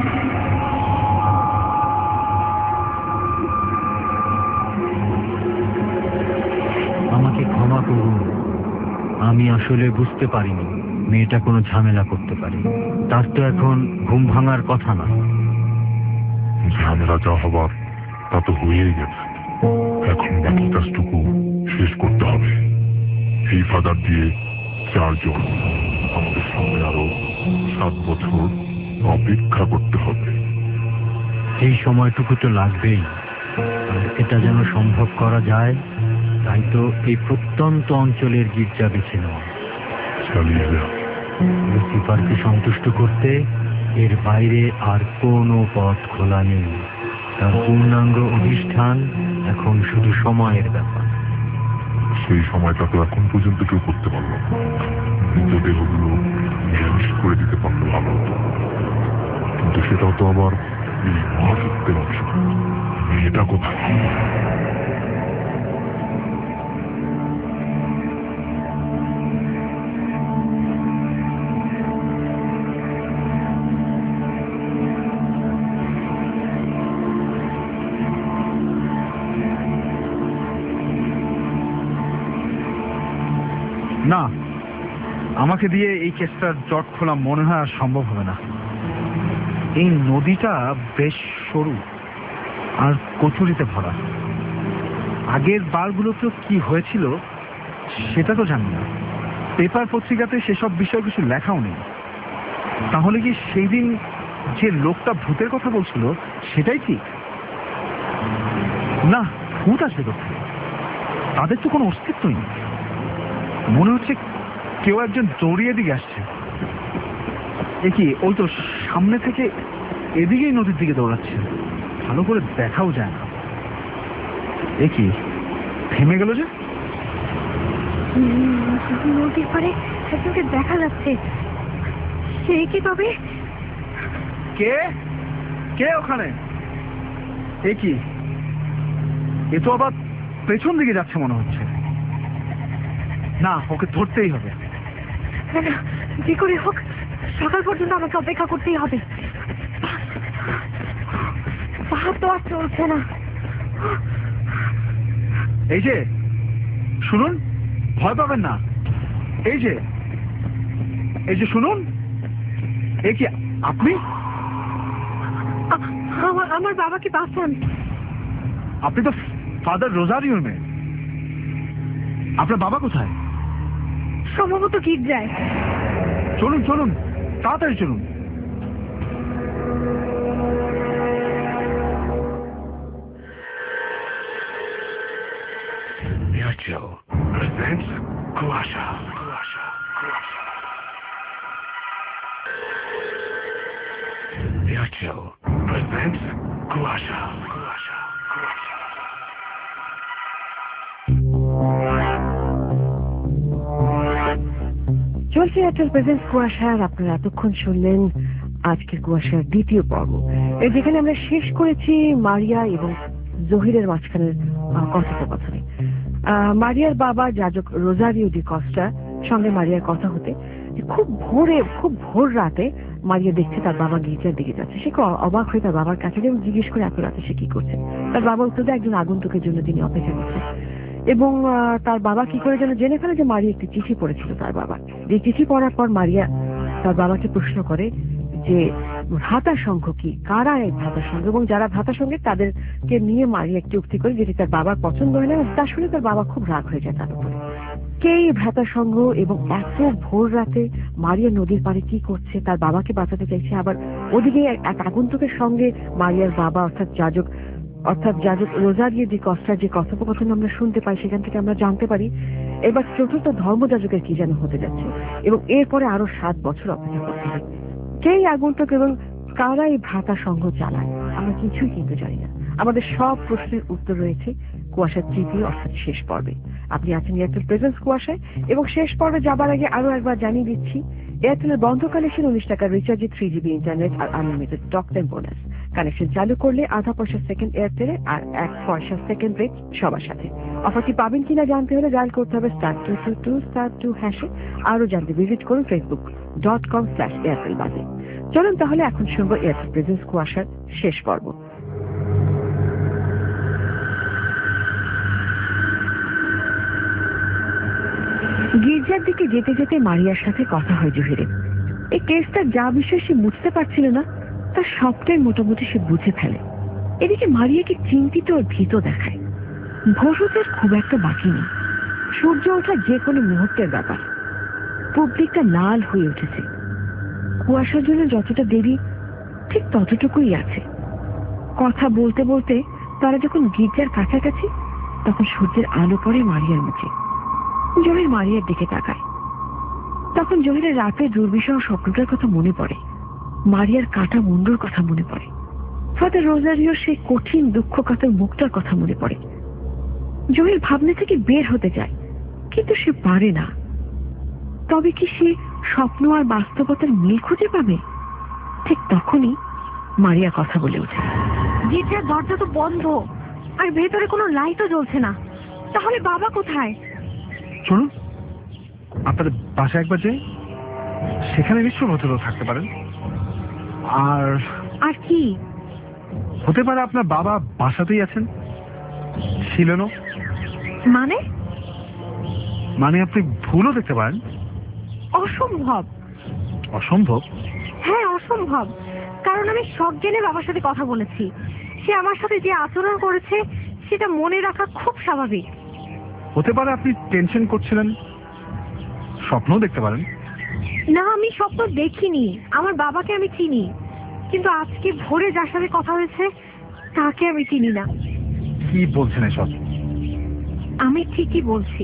আমাকে ক্ষমা করুন, আমি আসলে বুঝতে পারিনি মেয়েটা কোনো ঝামেলা করতে পারে। তার তো এখন ঘুম ভাঙার কথা না। ঝামেলা যা হবার তা তো হয়েই গেছে, এখন বাকি কাজটুকু শেষ করতে হবে। এই ফাদার দিয়ে চারজন, আমাদের সামনে আরো সাত বছর অপেক্ষা করতে হবে। এই সময়টুকু তো লাগবেই, আর এটা যেন সম্ভব করা যায় তাই তো এই প্রত্যন্ত অঞ্চলের গির্জা বেছে নেওয়া। চালিয়ে যা। লুসিফারকে সন্তুষ্ট করতে এর বাইরে আর কোনো পথ খোলা নেই। তার পূর্ণাঙ্গ অধিষ্ঠান এখন শুধু সময়ের ব্যাপার। সেই সময়টা তো এখন পর্যন্ত কেউ করতে পারল না। মৃতদেহগুলো নিরামিষ করে দিতে পারলে ভালো হতো, কিন্তু সেটাও তো আবার এই মহাসত্যের অংশ। মেয়েটা কোথায়? না, আমাকে দিয়ে এই কেসটার জট খোলা মনে হয় আর সম্ভব হবে না। এই নদীটা বেশ সরু আর কচুরিতে ভরা। আগের বারগুলো তো কি হয়েছিল সেটা তো জানি না, পেপার পত্রিকাতে সেসব বিষয় কিছু লেখাও নেই। তাহলে কি সেই দিন যে লোকটা ভূতের কথা বলছিল সেটাই ঠিক? না, ভূত আসবে কোথায়? তাদের তো কোনো অস্তিত্বই নেই। মনে হচ্ছে কেউ একজন দৌড়িয়ে দিকে আসছে। এ কি, ওই তো সামনে থেকে এদিকেই নদীর দিকে দৌড়াচ্ছে, ভালো করে দেখাও যায় না। এ কি, থেমে গেল যে? নদীর পাড়ে একজনকে দেখা যাচ্ছে। সে কি তবে? কে কে ওখানে? এ কি, এ তো আবার পেছন দিকে যাচ্ছে মনে হচ্ছে। না, ওকে ধরতেই হবে। যে করে হোক সকাল পর্যন্ত আমাকে অপেক্ষা করতেই হবে। পাহাড় তো আর চলছে না। এই যে শুনুন, ভয় পাবেন না। এই যে এই যে শুনুন, এ কি আপনি? আমার আমার বাবাকে বাঁচান। আপনি তো ফাদার রোজারিওর মেয়ে। আপনার বাবা কোথায়? সম্ভবত গির্জায়। চলুন চলুন, তাড়াতাড়ি চলুন। Virgil presents Kuasha. Kuasha. Kuasha. Virgil presents Kuasha. Kuasha. Kuasha. চলছে এয়ারটেল প্রেজেন্স কুয়াশার। আপনারা এতক্ষণ শুনলেন আজকের কুয়াশার দ্বিতীয় পর্ব, এই যেখানে আমরা শেষ করেছি মারিয়া এবং জহিরের মাঝখানের কথোপকথনে। মারিয়ার বাবা যাজক রোজারিও ডি কস্টা সঙ্গে মারিয়ার কথা হতে খুব ভোরে, খুব ভোর রাতে মারিয়া দেখছে তার বাবা গির্জার দিকে যাচ্ছে। সে অবাক হয়ে তার বাবার কাছে যেমন জিজ্ঞেস করে এত রাতে সে কি করছে। তার বাবা উত্তর দেয় একজন আগন্তুকের জন্য তিনি অপেক্ষা করছেন। এবং তার বাবা কি করে যেন জেনে ফেলে যে মারিয়া একটি চিঠি পড়েছিল তার বাবা। যে চিঠি পড়ার পর মারিয়া তার বাবাকে প্রশ্ন করে যে ভ্রাতা সংঘ কি, কারা এই ভ্রাতা সংঘ, এবং যারা ভ্রাতা সঙ্গে তাদেরকে নিয়ে মারিয়া একটি উক্তি করে যেটি তার বাবার পছন্দ হয় না, এবং তা শুনে তার বাবা খুব রাগ হয়ে যায় তার উপরে। কে এই ভ্রাতা সংঘ এবং এত ভোর রাতে মারিয়া নদীর পাড়ে কি করছে? তার বাবাকে বাঁচাতে চাইছে, আবার ওদিকে এক আগন্তুকের সঙ্গে মারিয়ার বাবা অর্থাৎ যাজক অর্থাৎ যাজক রোজারিও ডি কস্টার যে কথোপকথন আমরা শুনতে পাই সেখান থেকে আমরা জানতে পারি এবার চতুর্থ ধর্মযাজকের কি যেন হতে যাচ্ছে এবং এরপরে আরো সাত বছর অপেক্ষা করতে হবে। যেই আগন্তুক এবং কারা এই ভ্রাতা সংঘ চালায় আমরা কিছুই কিন্তু জানি না। আমাদের সব প্রশ্নের উত্তর রয়েছে কুয়াশার তৃতীয় অর্থাৎ শেষ পর্বে। আপনি আছেন এয়ারটেল প্রেজেন্স কুয়াশায় এবং শেষ পর্বে যাবার আগে আরো একবার জানিয়ে দিচ্ছি এয়ারটেলের বন্ধ কানেকশন উনিশ টাকার রিচার্জে থ্রি জিবি ইন্টারনেট আর unlimited talk time bonus. Connection চালু করলে আধা পয়সা সেকেন্ড এয়ারটেলে আর এক পয়সা সেকেন্ড রেট সবার সাথে। অফারটি পাবেন কিনা জানতে হলে ডায়াল করতে হবে star two two two star two হ্যাশে। আরো জানতে ভিজিট করুন Facebook dot com slash Airtel বাজে। চলুন তাহলে এখন শুনবো এয়ারটেল প্রেজেন্স কুয়াশার শেষ পর্ব। গির্জার দিকে যেতে যেতে মারিয়ার সাথে কথা হয় জহিরের। এই কেসটা যা বিষয় সে বুঝতে পারছিল না তার সবটাই মোটামুটি সে বুঝে ফেলে। এদিকে মারিয়াকে চিন্তিত ও ভীত দেখায়। ভোরদের খুব একটা বাকি নেই, সূর্য ওঠা যে কোনো মুহূর্তের ব্যাপার। পূবদিকটা লাল হয়ে উঠেছে, কুয়াশার জন্য যতটা দেরি ঠিক ততটুকুই আছে। কথা বলতে বলতে তারা যখন গির্জার কাছাকাছি তখন সূর্যের আলো পড়ে মারিয়ার মুখে। জহির মারিয়ার দিকে তাকায়। তখন জহিরের রাতে দুর্বিষহ স্বপ্নটার কথা মনে পড়ে, মারিয়ার কাটা মুন্ডুর কথা মনে পড়ে, ফাদার রোজারিওর সেই কঠিন দুঃখ কাতর মুখটার কথা মনে পড়ে। জহির ভাবনা থেকে বের হতে চায় কিন্তু সে পারে না। তবে কি সে স্বপ্ন আর বাস্তবতার মিল খুঁজে পাবে? ঠিক তখনই মারিয়া কথা বলে ওঠে। গির্জার দরজা তো বন্ধ আর ভেতরে কোনো লাইটও জ্বলছে না, তাহলে বাবা কোথায়? শুনুন, আপনাদের বাসায় একবার যাই, সেখানে নিশ্চয় ভদ্রলোক থাকতে পারেন। আর আর কি হতে পারে আপনার বাবা বাসাতেই আছেন, ছিলেনও। মানে? মানে আপনি ভুলও দেখতে পারেন। অসম্ভব। অসম্ভব? হ্যাঁ অসম্ভব, কারণ আমি সব জেনে বাবার সাথে কথা বলেছি। সে আমার সাথে যে আচরণ করেছে সেটা মনে রাখা খুব স্বাভাবিক। হতে পারে আপনি টেনশন করছিলেন, স্বপ্নও দেখতে পারেন। না, আমি স্বপ্ন দেখিনি, আমার বাবাকে আমি চিনি, কিন্তু আজকে ভোরে যার সাথে কথা হয়েছে তাকে আমি চিনি না। কি বলছেন এসব? আমি ঠিকই বলছি।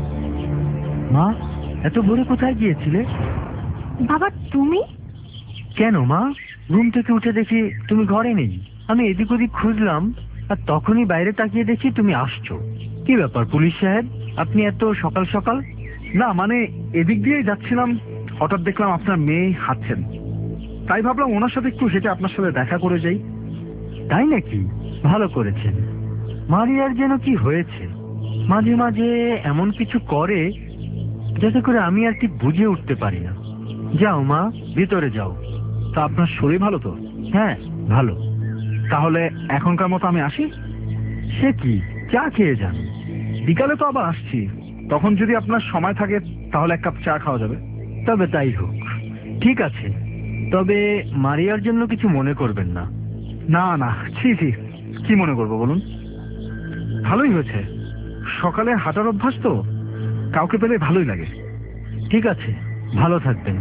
মা, এত ভোরে কোথায় গিয়েছিলে? বাবা তুমি? কেন মা, ঘুম থেকে উঠে দেখি তুমি ঘরে নেই। আমি এদিক ওদিক খুঁজলাম আর তখনই বাইরে তাকিয়ে দেখি তুমি আসছো। কি ব্যাপার পুলিশ সাহেব, আপনি এত সকাল সকাল? না মানে এদিক দিয়েই যাচ্ছিলাম, হঠাৎ দেখলাম আপনার মেয়ে হাঁটছেন, তাই ভাবলাম ওনার সাথে একটু হেঁটে আপনার সাথে দেখা করে যাই। তাই নাকি? ভালো করেছেন। মারিয়ার যেন কি হয়েছে, মাঝে মাঝে এমন কিছু করে যাতে করে আমি আর ঠিক বুঝে উঠতে পারি না। যাও মা, ভিতরে যাও। তা আপনার শরীর ভালো তো? হ্যাঁ ভালো। তাহলে এখনকার মতো আমি আসি। সে কি, চা খেয়ে যান। বিকালে তো আবার আসছি, তখন যদি আপনার সময় থাকে তাহলে এক কাপ চা খাওয়া যাবে। তবে তাই হোক, ঠিক আছে। তবে মারিয়ার জন্য কিছু মনে করবেন না। না না, ছি ছি, কি মনে করবো বলুন? ভালোই হয়েছে, সকালে হাঁটার অভ্যাস তো, কাউকে পেলে ভালোই লাগে। ঠিক আছে, ভালো থাকবেন।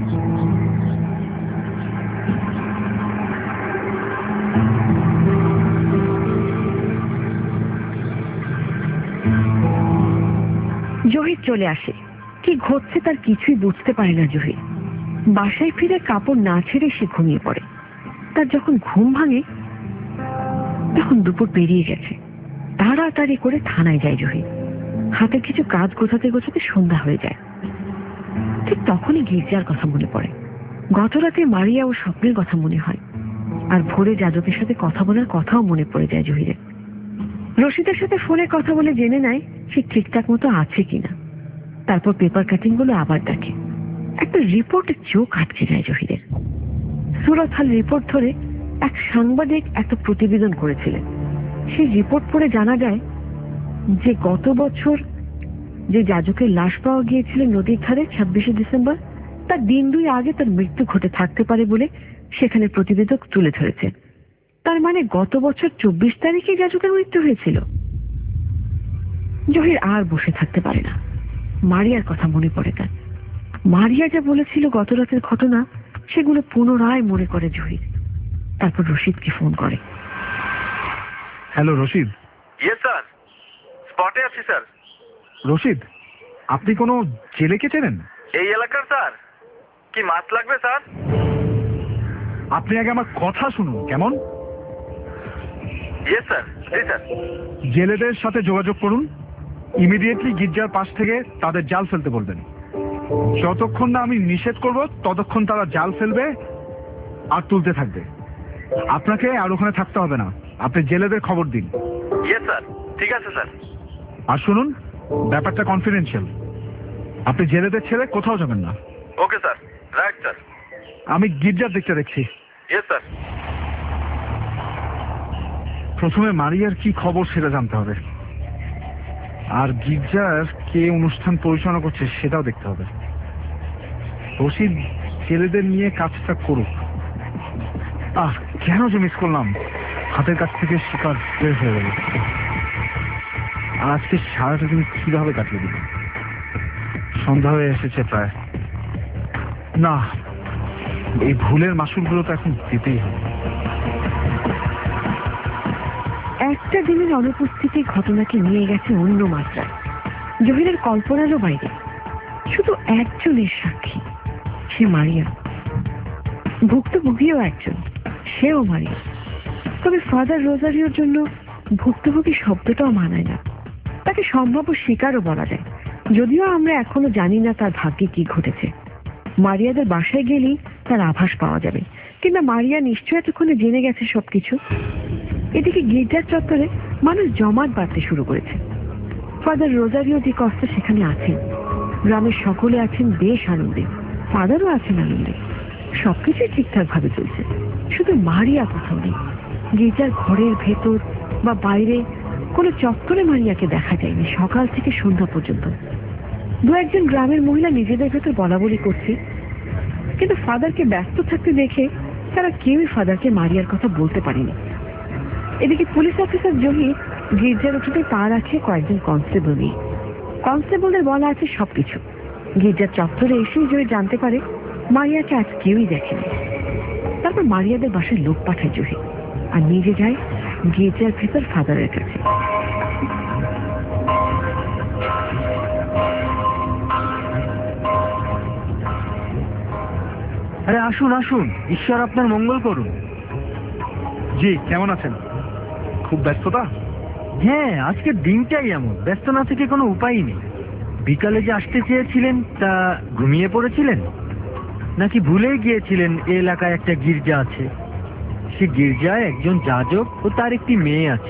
জহির চলে আসে। কি ঘটছে তার কিছুই বুঝতে পারে না জহির। বাসায় ফিরে কাপড় না ছেড়ে সে ঘুমিয়ে পড়ে। তার যখন ঘুম ভাঙে তখন দুপুর পেরিয়ে গেছে। তাড়াতাড়ি করে থানায় যায় জহির। হাতে কিছু কাজ গোছাতে গোছাতে সন্ধ্যা হয়ে যায়। ঠিক তখনই গির্জার কথা মনে পড়ে। গত রাতে মারিয়া ও স্বপ্নের কথা মনে হয়, আর ভোরে যাজকের সাথে কথা বলার কথাও মনে পড়ে যায় জহিরের। রশিদের সাথে ফোনে কথা বলে জেনে নেয় সে ঠিকঠাক মতো আছে কিনা। তারপর পেপার কাটিং গুলো আবার দেখে। একটা রিপোর্টে চোখ আটকে যায় জহিরের। সুরত হাল রিপোর্ট ধরে এক সাংবাদিক একটা প্রতিবেদন করেছিলেন। সেই রিপোর্ট পড়ে জানা যায় যে গত বছর যে যাজকের লাশ পাওয়া গিয়েছিল নদীর ধারে ছাব্বিশে ডিসেম্বর, তার দিন দুই আগে তার মৃত্যু ঘটে থাকতে পারে বলে সেখানে প্রতিবেদক তুলে ধরেছে। তার মানে গত বছর চব্বিশ তারিখে যাজকের মৃত্যু হয়েছিল। জহির আর বসে থাকতে পারে না। মারিয়ার কথা মনে পড়ে তার। মারিয়া যা বলেছিল গত রাতের ঘটনা, সেগুলো পুনরায় মনে করে জহির। তারপর রশিদকে ফোন করে। হ্যালো রশিদ। ইয়েস স্যার, স্পটে আছি স্যার। রশিদ, আপনি কোনো জেলেকে চেনেন? এই এলাকার স্যার। কি মাছ লাগবে স্যার? আপনি আগে আমার কথা শুনুন কেমন। Yes sir. জি স্যার। জেলেদের সাথে যোগাযোগ করুন, ইমিডিয়েটলি গির্জার পাশ থেকে তাদের জাল ফেলতে বলবেন। যতক্ষণ না আমি নিষেধ করব ততক্ষণ তারা জাল ফেলবে আর তুলতে থাকবে। আপনাকে আর ওখানে থাকতে হবে না, আপনি জেলেদের খবর দিন। ইয়েস স্যার, ঠিক আছে স্যার। আর শুনুন, ব্যাপারটা কনফিডেন্সিয়াল, আপনি জেলেদের ছেড়ে কোথাও যাবেন না। Okay sir, right sir. আমি গির্জার দিকটা দেখছি। Yes sir. প্রথমে মারিয়ার কি খবর সেটা জানতে হবে, আর গির্জার কে অনুষ্ঠান পরিচালনা করছে সেটাও দেখতে হবে। রশিদ ছেলেদের নিয়ে কাজটা করুক। আহ কেন যে মিস করলাম, হাতের কাছ থেকে শিকার বের হয়ে গেল। আর আজকে সারাটা দিন কিভাবে কাটিয়ে দিল। সন্ধ্যা হয়ে এসেছে প্রায়। না, এই ভুলের মাসুলগুলো তো এখন দিতেই হবে। একটা দিনের অনুপস্থিতি ঘটনাকে নিয়ে গেছে অন্য মাত্রায়, জহিরের কল্পনারও বাইরে। শুধু একজনের সাক্ষী, সে মারিয়া। ভুক্তভোগীও একজন, সেও মারিয়া। তবে ফাদার রোজারিওর জন্য ভুক্তভোগী শব্দটাও মানায় না, তাকে সম্ভাব্য শিকারও বলা যায়। যদিও আমরা এখনো জানি না তার ভাগ্যে কি ঘটেছে। মারিয়াদের বাসায় গেলেই তার আভাস পাওয়া যাবে, কিংবা মারিয়া নিশ্চয় এতক্ষণে জেনে গেছে সবকিছু। এদিকে গির্জার চত্বরে মানুষ জমাট বাড়তে শুরু করেছে। ফাদার রোজারিও ডি কস্তা সেখানে আছেন, গ্রামের সকলে আছেন বেশ আনন্দে, ফাদারও আছেন আনন্দে। সবকিছুই ঠিকঠাক ভাবে চলছে, শুধু মারিয়া কোথাও নেই। গির্জার ঘরের ভেতর বা বাইরে কোনো চত্বরে মারিয়াকে দেখা যায়নি সকাল থেকে সন্ধ্যা পর্যন্ত। দু একজন গ্রামের মহিলা নিজেদের ভেতর বলা বলি করছে, কিন্তু ফাদারকে ব্যস্ত থাকতে দেখে তারা কেউই ফাদারকে মারিয়ার কথা বলতে পারেনি। এদিকে পুলিশ অফিসার জহির গির্জার উঠোতে পা রাখে কয়েকজন কনস্টেবল নিয়ে। কনস্টেবলদের বলা আছে সবকিছু। গির্জার চত্বরে এসেই জহি জানতে পারে মারিয়াকে আজ কেউই দেখেনি। তারপর মারিয়াদের বাসায় লোক পাঠায় জহি, আর নিজে যায় গির্জার ভেতর ফাদারের কাছে। আরে আসুন আসুন, ঈশ্বর আপনার মঙ্গল করুন। জি, কেমন আছেন? খুব ব্যস্ততা? হ্যাঁ, আজকের দিনটাই এমন, ব্যস্ত না থেকে কোনো উপায়ই নেই। বিকালে যে আসতে চেয়েছিলেন তা ঘুমিয়ে পড়েছিলেন, নাকি ভুলেই গিয়েছিলেন এ এলাকায় একটা গির্জা আছে? সে গির্জায় একজন যাজক ও তার একটি মেয়ে আছে।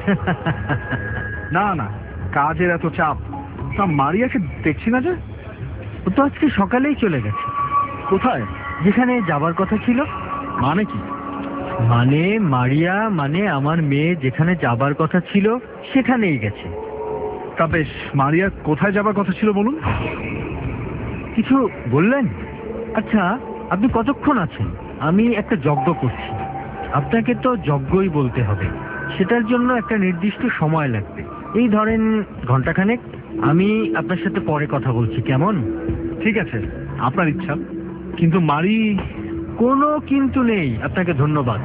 না না, কাজের এত চাপ। তা মারিয়াকে দেখছি না যে। ও তো আজকে সকালেই চলে গেছে। কোথায়? যেখানে যাবার কথা ছিল। মানে কি? মানে মারিয়া মানে আমার মেয়ে যেখানে যাবার কথা ছিল সেখানেই গেছে। তা বেশ, মারিয়া কোথায় যাবার কথা ছিল বলুন। কিছু বললেন? আচ্ছা, আপনি কতক্ষণ আছেন? আমি একটা যজ্ঞ করছি। আপনাকে তো যজ্ঞই বলতে হবে, সেটার জন্য একটা নির্দিষ্ট সময় লাগবে। এই ধরেন ঘন্টাখানেক। আমি আপনার সাথে পরে কথা বলছি, কেমন? ঠিক আছে, আপনার ইচ্ছা। কিন্তু মারি। কোনো কিন্তু নেই, আপনাকে ধন্যবাদ।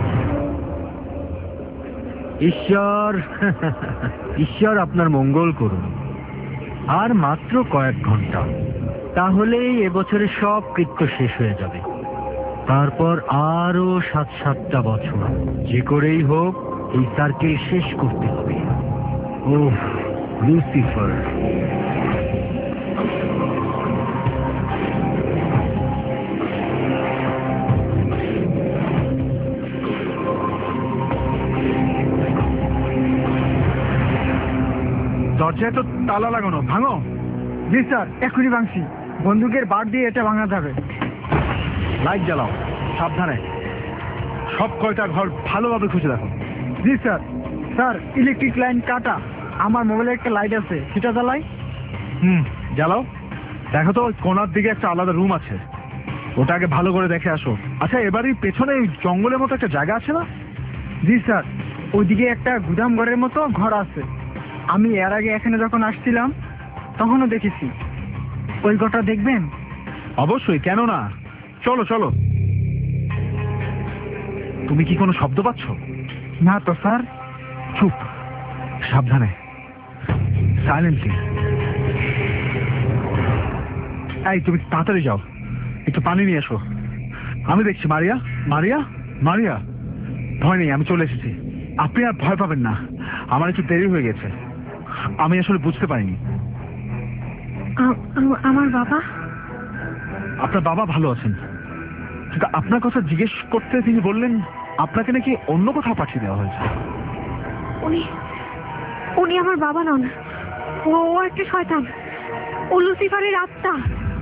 ঈশ্বর ঈশ্বর আপনার মঙ্গল করুন। আর মাত্র কয়েক ঘন্টা, তাহলেই এবছরের সব কৃত্য শেষ হয়ে যাবে। তারপর আরো সাত সাতটা বছর যে করেই হোক এই সার্কেল শেষ করতে হবে। Oh Lucifer. দরজায় তো তালা লাগানো, ভাঙো। জি স্যার, এখনই ভাঙছি। বন্দুকের বার দিয়ে এটা ভাঙা যাবে। লাইট জ্বালাও, সাবধানে। সব কয়টা ঘর ভালোভাবে খুঁজে দেখো। জি স্যার। স্যার, ইলেকট্রিক লাইন কাটা। আমার মোবাইলে একটা লাইট আছে, সেটা জ্বালাই। হুম, জ্বালাও। দেখো তো ওই কোনার দিকে একটা আলাদা রুম আছে, ওটা আগে ভালো করে দেখে আসো। আচ্ছা, এবারই পেছনে ওই জঙ্গলের মতো একটা জায়গা আছে না? জি স্যার, ওইদিকে একটা গুদাম ঘরের মতো ঘর আছে। আমি এর আগে এখানে যখন আসছিলাম তখনও দেখেছি। ওই ঘরটা দেখবেন? অবশ্যই, কেন না। চলো চলো। তুমি কি কোনো শব্দ পাচ্ছ? না তো স্যার। চুপ, সাবধানে, সাইলেন্টলি। এই তুমি তাড়াতাড়ি যাও, একটু পানি নিয়ে এসো। আমি দেখছি। মারিয়া, মারিয়া, মারিয়া, ভয় নেই, আমি চলে এসেছি। আপনি আর ভয় পাবেন না, আমার একটু দেরি হয়ে গেছে, আমি আসলে বুঝতে পারিনি। আমার বাবা? আপনার বাবা ভালো আছেন, কিন্তু আপনার কথা জিজ্ঞেস করতে তিনি বললেন আপনাকে নাকি অন্য কোথাও পাঠিয়ে দেওয়া হয়েছে। উনি উনি আমার বাবা নন, ও একটা শয়তান, ও লুসিফারের আত্মা।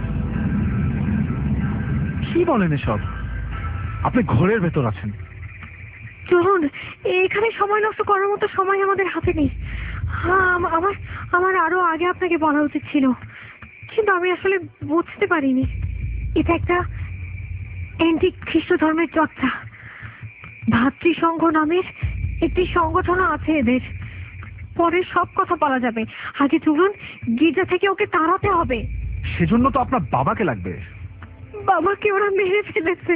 কি বলেন এসব? আপনি ঘোরের ভেতর আছেন। চলুন, এখানে সময় নষ্ট করার মতো সময় আমাদের হাতে নেই। হ্যাঁ, আমার আমার আরো আগে আপনাকে বলা উচিত ছিল, কিন্তু আমি আসলে বুঝতে পারিনি। এটা একটা অ্যান্টি খ্রিস্ট ধর্মের চর্চা। ভাতৃসংঘ নামের একটি সংগঠন আছে এদের। পরে সব কথা বলা যাবে, আগে চলুন গির্জা থেকে ওকে তাড়াতে হবে। সেজন্য তো আপনার বাবাকে লাগবে। বাবাকে ওরা মেরে ফেলেছে।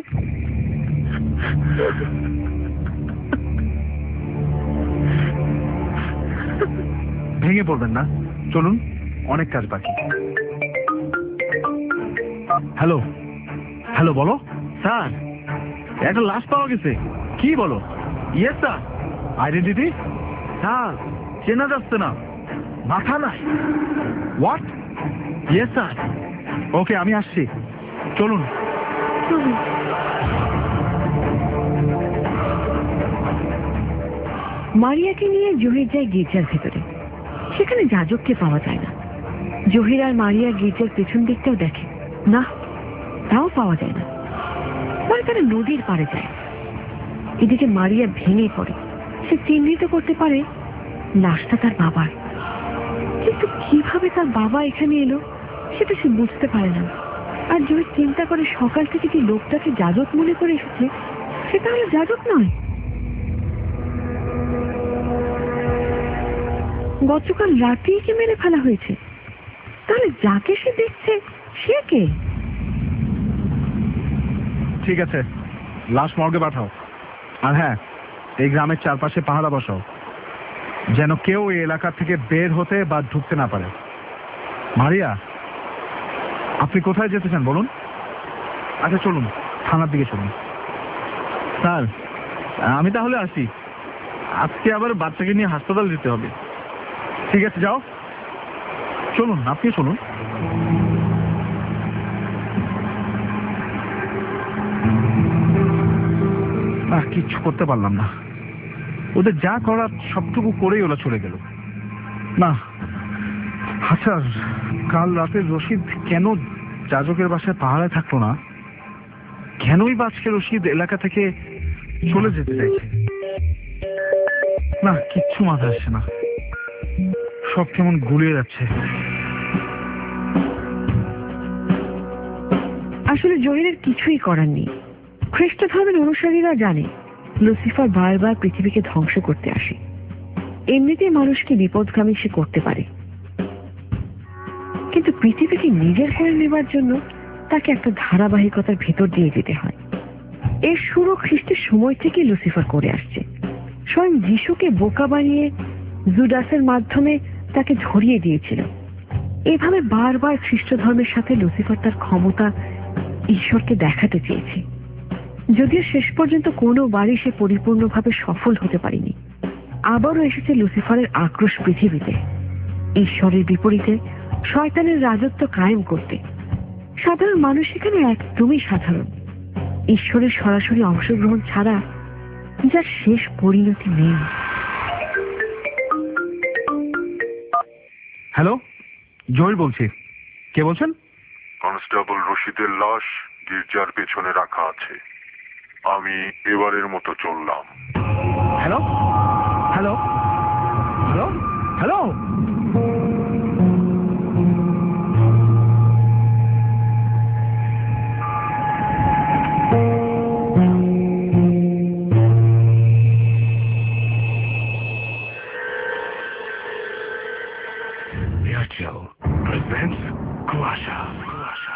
ভেঙে পড়বেন না, চলুন, অনেক কাজ বাকি। হ্যালো, হ্যালো, বলো। স্যার, একটা লাশ পাওয়া গেছে। কি বলো? Yes sir. আইডেন্টিটি? স্যার, চেনা যাচ্ছে না, মাথা নাই। হোয়াট? Yes sir. ওকে, আমি আসছি, চলুন। মারিয়াকে নিয়ে জহির যায় গির্জার ভেতরে। সেখানে যাজককে পাওয়া যায় না। জহির আর মারিয়া গির্জার পেছন দিকটাও দেখে না, তাও পাওয়া যায় না। পরে তারা নদীর পাড়ে যায়। এদিকে মারিয়া ভেঙে পড়ে। সে চিহ্নিত করতে পারে লাশটা তার বাবার, কিন্তু কিভাবে তার বাবা এখানে এলো সেটা সে বুঝতে পারে না। আর জহির চিন্তা করে সকাল থেকে যে লোকটাকে যাজক মনে করে এসেছে সে তাহলে যাজক নয়। গতকাল রাতেই কি মেরে ফেলা হয়েছে? তাহলে যাকে সে দেখছে সে কে? ঠিক আছে, লাশ মর্গে পাঠাও। আর হ্যাঁ, এই গ্রামের চারপাশে পাহারা বসাও, যেন কেউ এই এলাকা থেকে বের হতে বা ঢুকতে না পারে। মারিয়া, আপনি কোথায় যেতে চান বলুন? আচ্ছা চলুন, থানার দিকে চলুন। স্যার, আমি তাহলে আসি, আজকে আবার বাচ্চাকে নিয়ে হাসপাতাল যেতে হবে। ঠিক আছে, যাও, চলুন, আপনি চলুন। আর কিচ্ছু করতে পারলাম না, ওদের যা করার সবটুকু করেই ওরা চলে গেল। না, আচ্ছা, কাল রাতে রশিদ কেন যাজকের বাসায় পাহারায় থাকলো না? কেনই বা আজকে রশিদ এলাকা থেকে চলে যেতে চাইছে? না, কিচ্ছু মাথায় আসছে না, সব কেমন গুলিয়ে যাচ্ছে। আসলে জহিরের কিছুই করার নেই। খ্রিস্ট ধর্মের অনুসারীরা জানে লুসিফার বারবার পৃথিবীকে ধ্বংস করতে আসে। এমনিতেই মানুষকে বিপদগামী সে করতে পারে, কিন্তু পৃথিবীকে নিজের করে নেবার জন্য তাকে একটা ধারাবাহিকতার ভেতর দিয়ে যেতে হয়। এর শুরু খ্রিস্টের সময় থেকে লুসিফার করে আসছে। স্বয়ং যিশুকে বোকা বানিয়ে জুডাসের মাধ্যমে তাকে ধরিয়ে দিয়েছিল। এভাবে বারবার খ্রিস্ট ধর্মের সাথে লুসিফার তার ক্ষমতা ঈশ্বরকে দেখাতে চেয়েছে, যদিও শেষ পর্যন্ত কোনো বাড়ি সে পরিপূর্ণভাবে সফল হতে পারেনি। আবারও এসেছে লুসিফারের আক্রোশ পৃথিবীতে, ঈশ্বরের বিপরীতে শয়তানের রাজত্ব কায়েম করতে। সাধারণ মানুষ এখানে একদমই সাধারণ, ঈশ্বরের সরাসরি অংশগ্রহণ ছাড়া যার শেষ পরিণতি নেই। হ্যালো, জহির বলছি, কে বলছেন? কনস্টেবল রশিদের লাশ গির্জার পেছনে রাখা আছে, আমি এবারের মতো চললাম। Hello, hello, hello, hello. Presents Kuasha. Kuasha.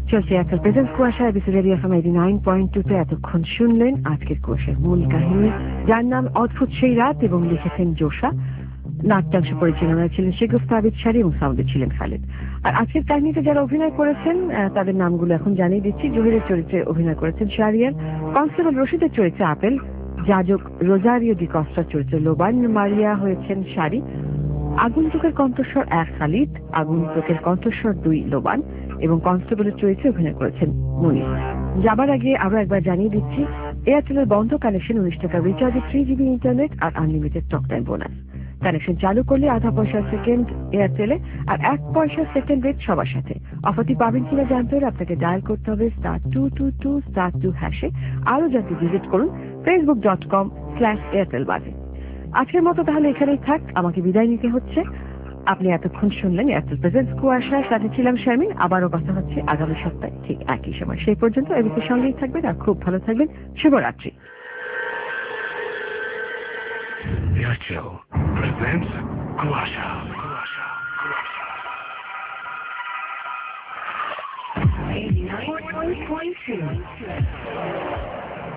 চলছে Airtel presents Kuasha ABC radio FM eighty nine point two তে এতক্ষণ শুনলেন আজকের কুয়াশার মূল কাহিনী, যার নাম অদ্ভুত সেই রাত এবং লিখেছেন জোসা। নাট্যাংশ পরিচালনায় ছিলেন শেগুফতা আবিদ শাড়ি এবং সাউন্ডে ছিলেন খালেদ। আর আজকের কাহিনীতে যারা অভিনয় করেছেন তাদের নামগুলো এখন জানিয়ে দিচ্ছি। জহিরের চরিত্রে অভিনয় করেছেন শাহরিয়ার, কনস্টেবল রশিদের চরিত্রে আপেল, যাজক রোজারিও ডি কস্টার চরিত্রে লোবান, মারিয়া হয়েছেন শাড়ি, আগন্তুকের কণ্ঠস্বর এক খালিদ, আগন্তুকের কণ্ঠস্বর দুই লোবান এবং কনস্টেবলের চরিত্রে অভিনয় করেছেন মুনির। যাবার আগে আরো একবার জানিয়ে দিচ্ছি, এয়ারটেলের বন্ধ কানেকশন উনিশ টাকা রিচার্জে থ্রি জিবি ইন্টারনেট আর unlimited talk time bonus. Connection চালু করলে আধা পয়সা সেকেন্ড এয়ারটেলে আর এক পয়সা সেকেন্ড রেট সবার সাথে। অফারটি পাবেন কিনা জানতে হলে আপনাকে ডায়াল করতে হবে star two two two star two হ্যাশে। আরো জানতে ভিজিট করুন Facebook dot com slash Airtel বাজে। আজকের মতো তাহলে এখানেই থাক, আমাকে বিদায় নিতে হচ্ছে। আপনি এতক্ষণ শুনলেন এয়ারটেল প্রেজেন্স কুয়াশা, সাথে ছিলাম শারমিন। আবারও কথা হচ্ছে আগামী সপ্তাহে ঠিক একই সময়। সেই পর্যন্ত এবিসির সঙ্গেই থাকবেন আর খুব ভালো থাকবেন। শুভরাত্রি। Airtel presents Kuasha. Kuasha. eighty-nine point two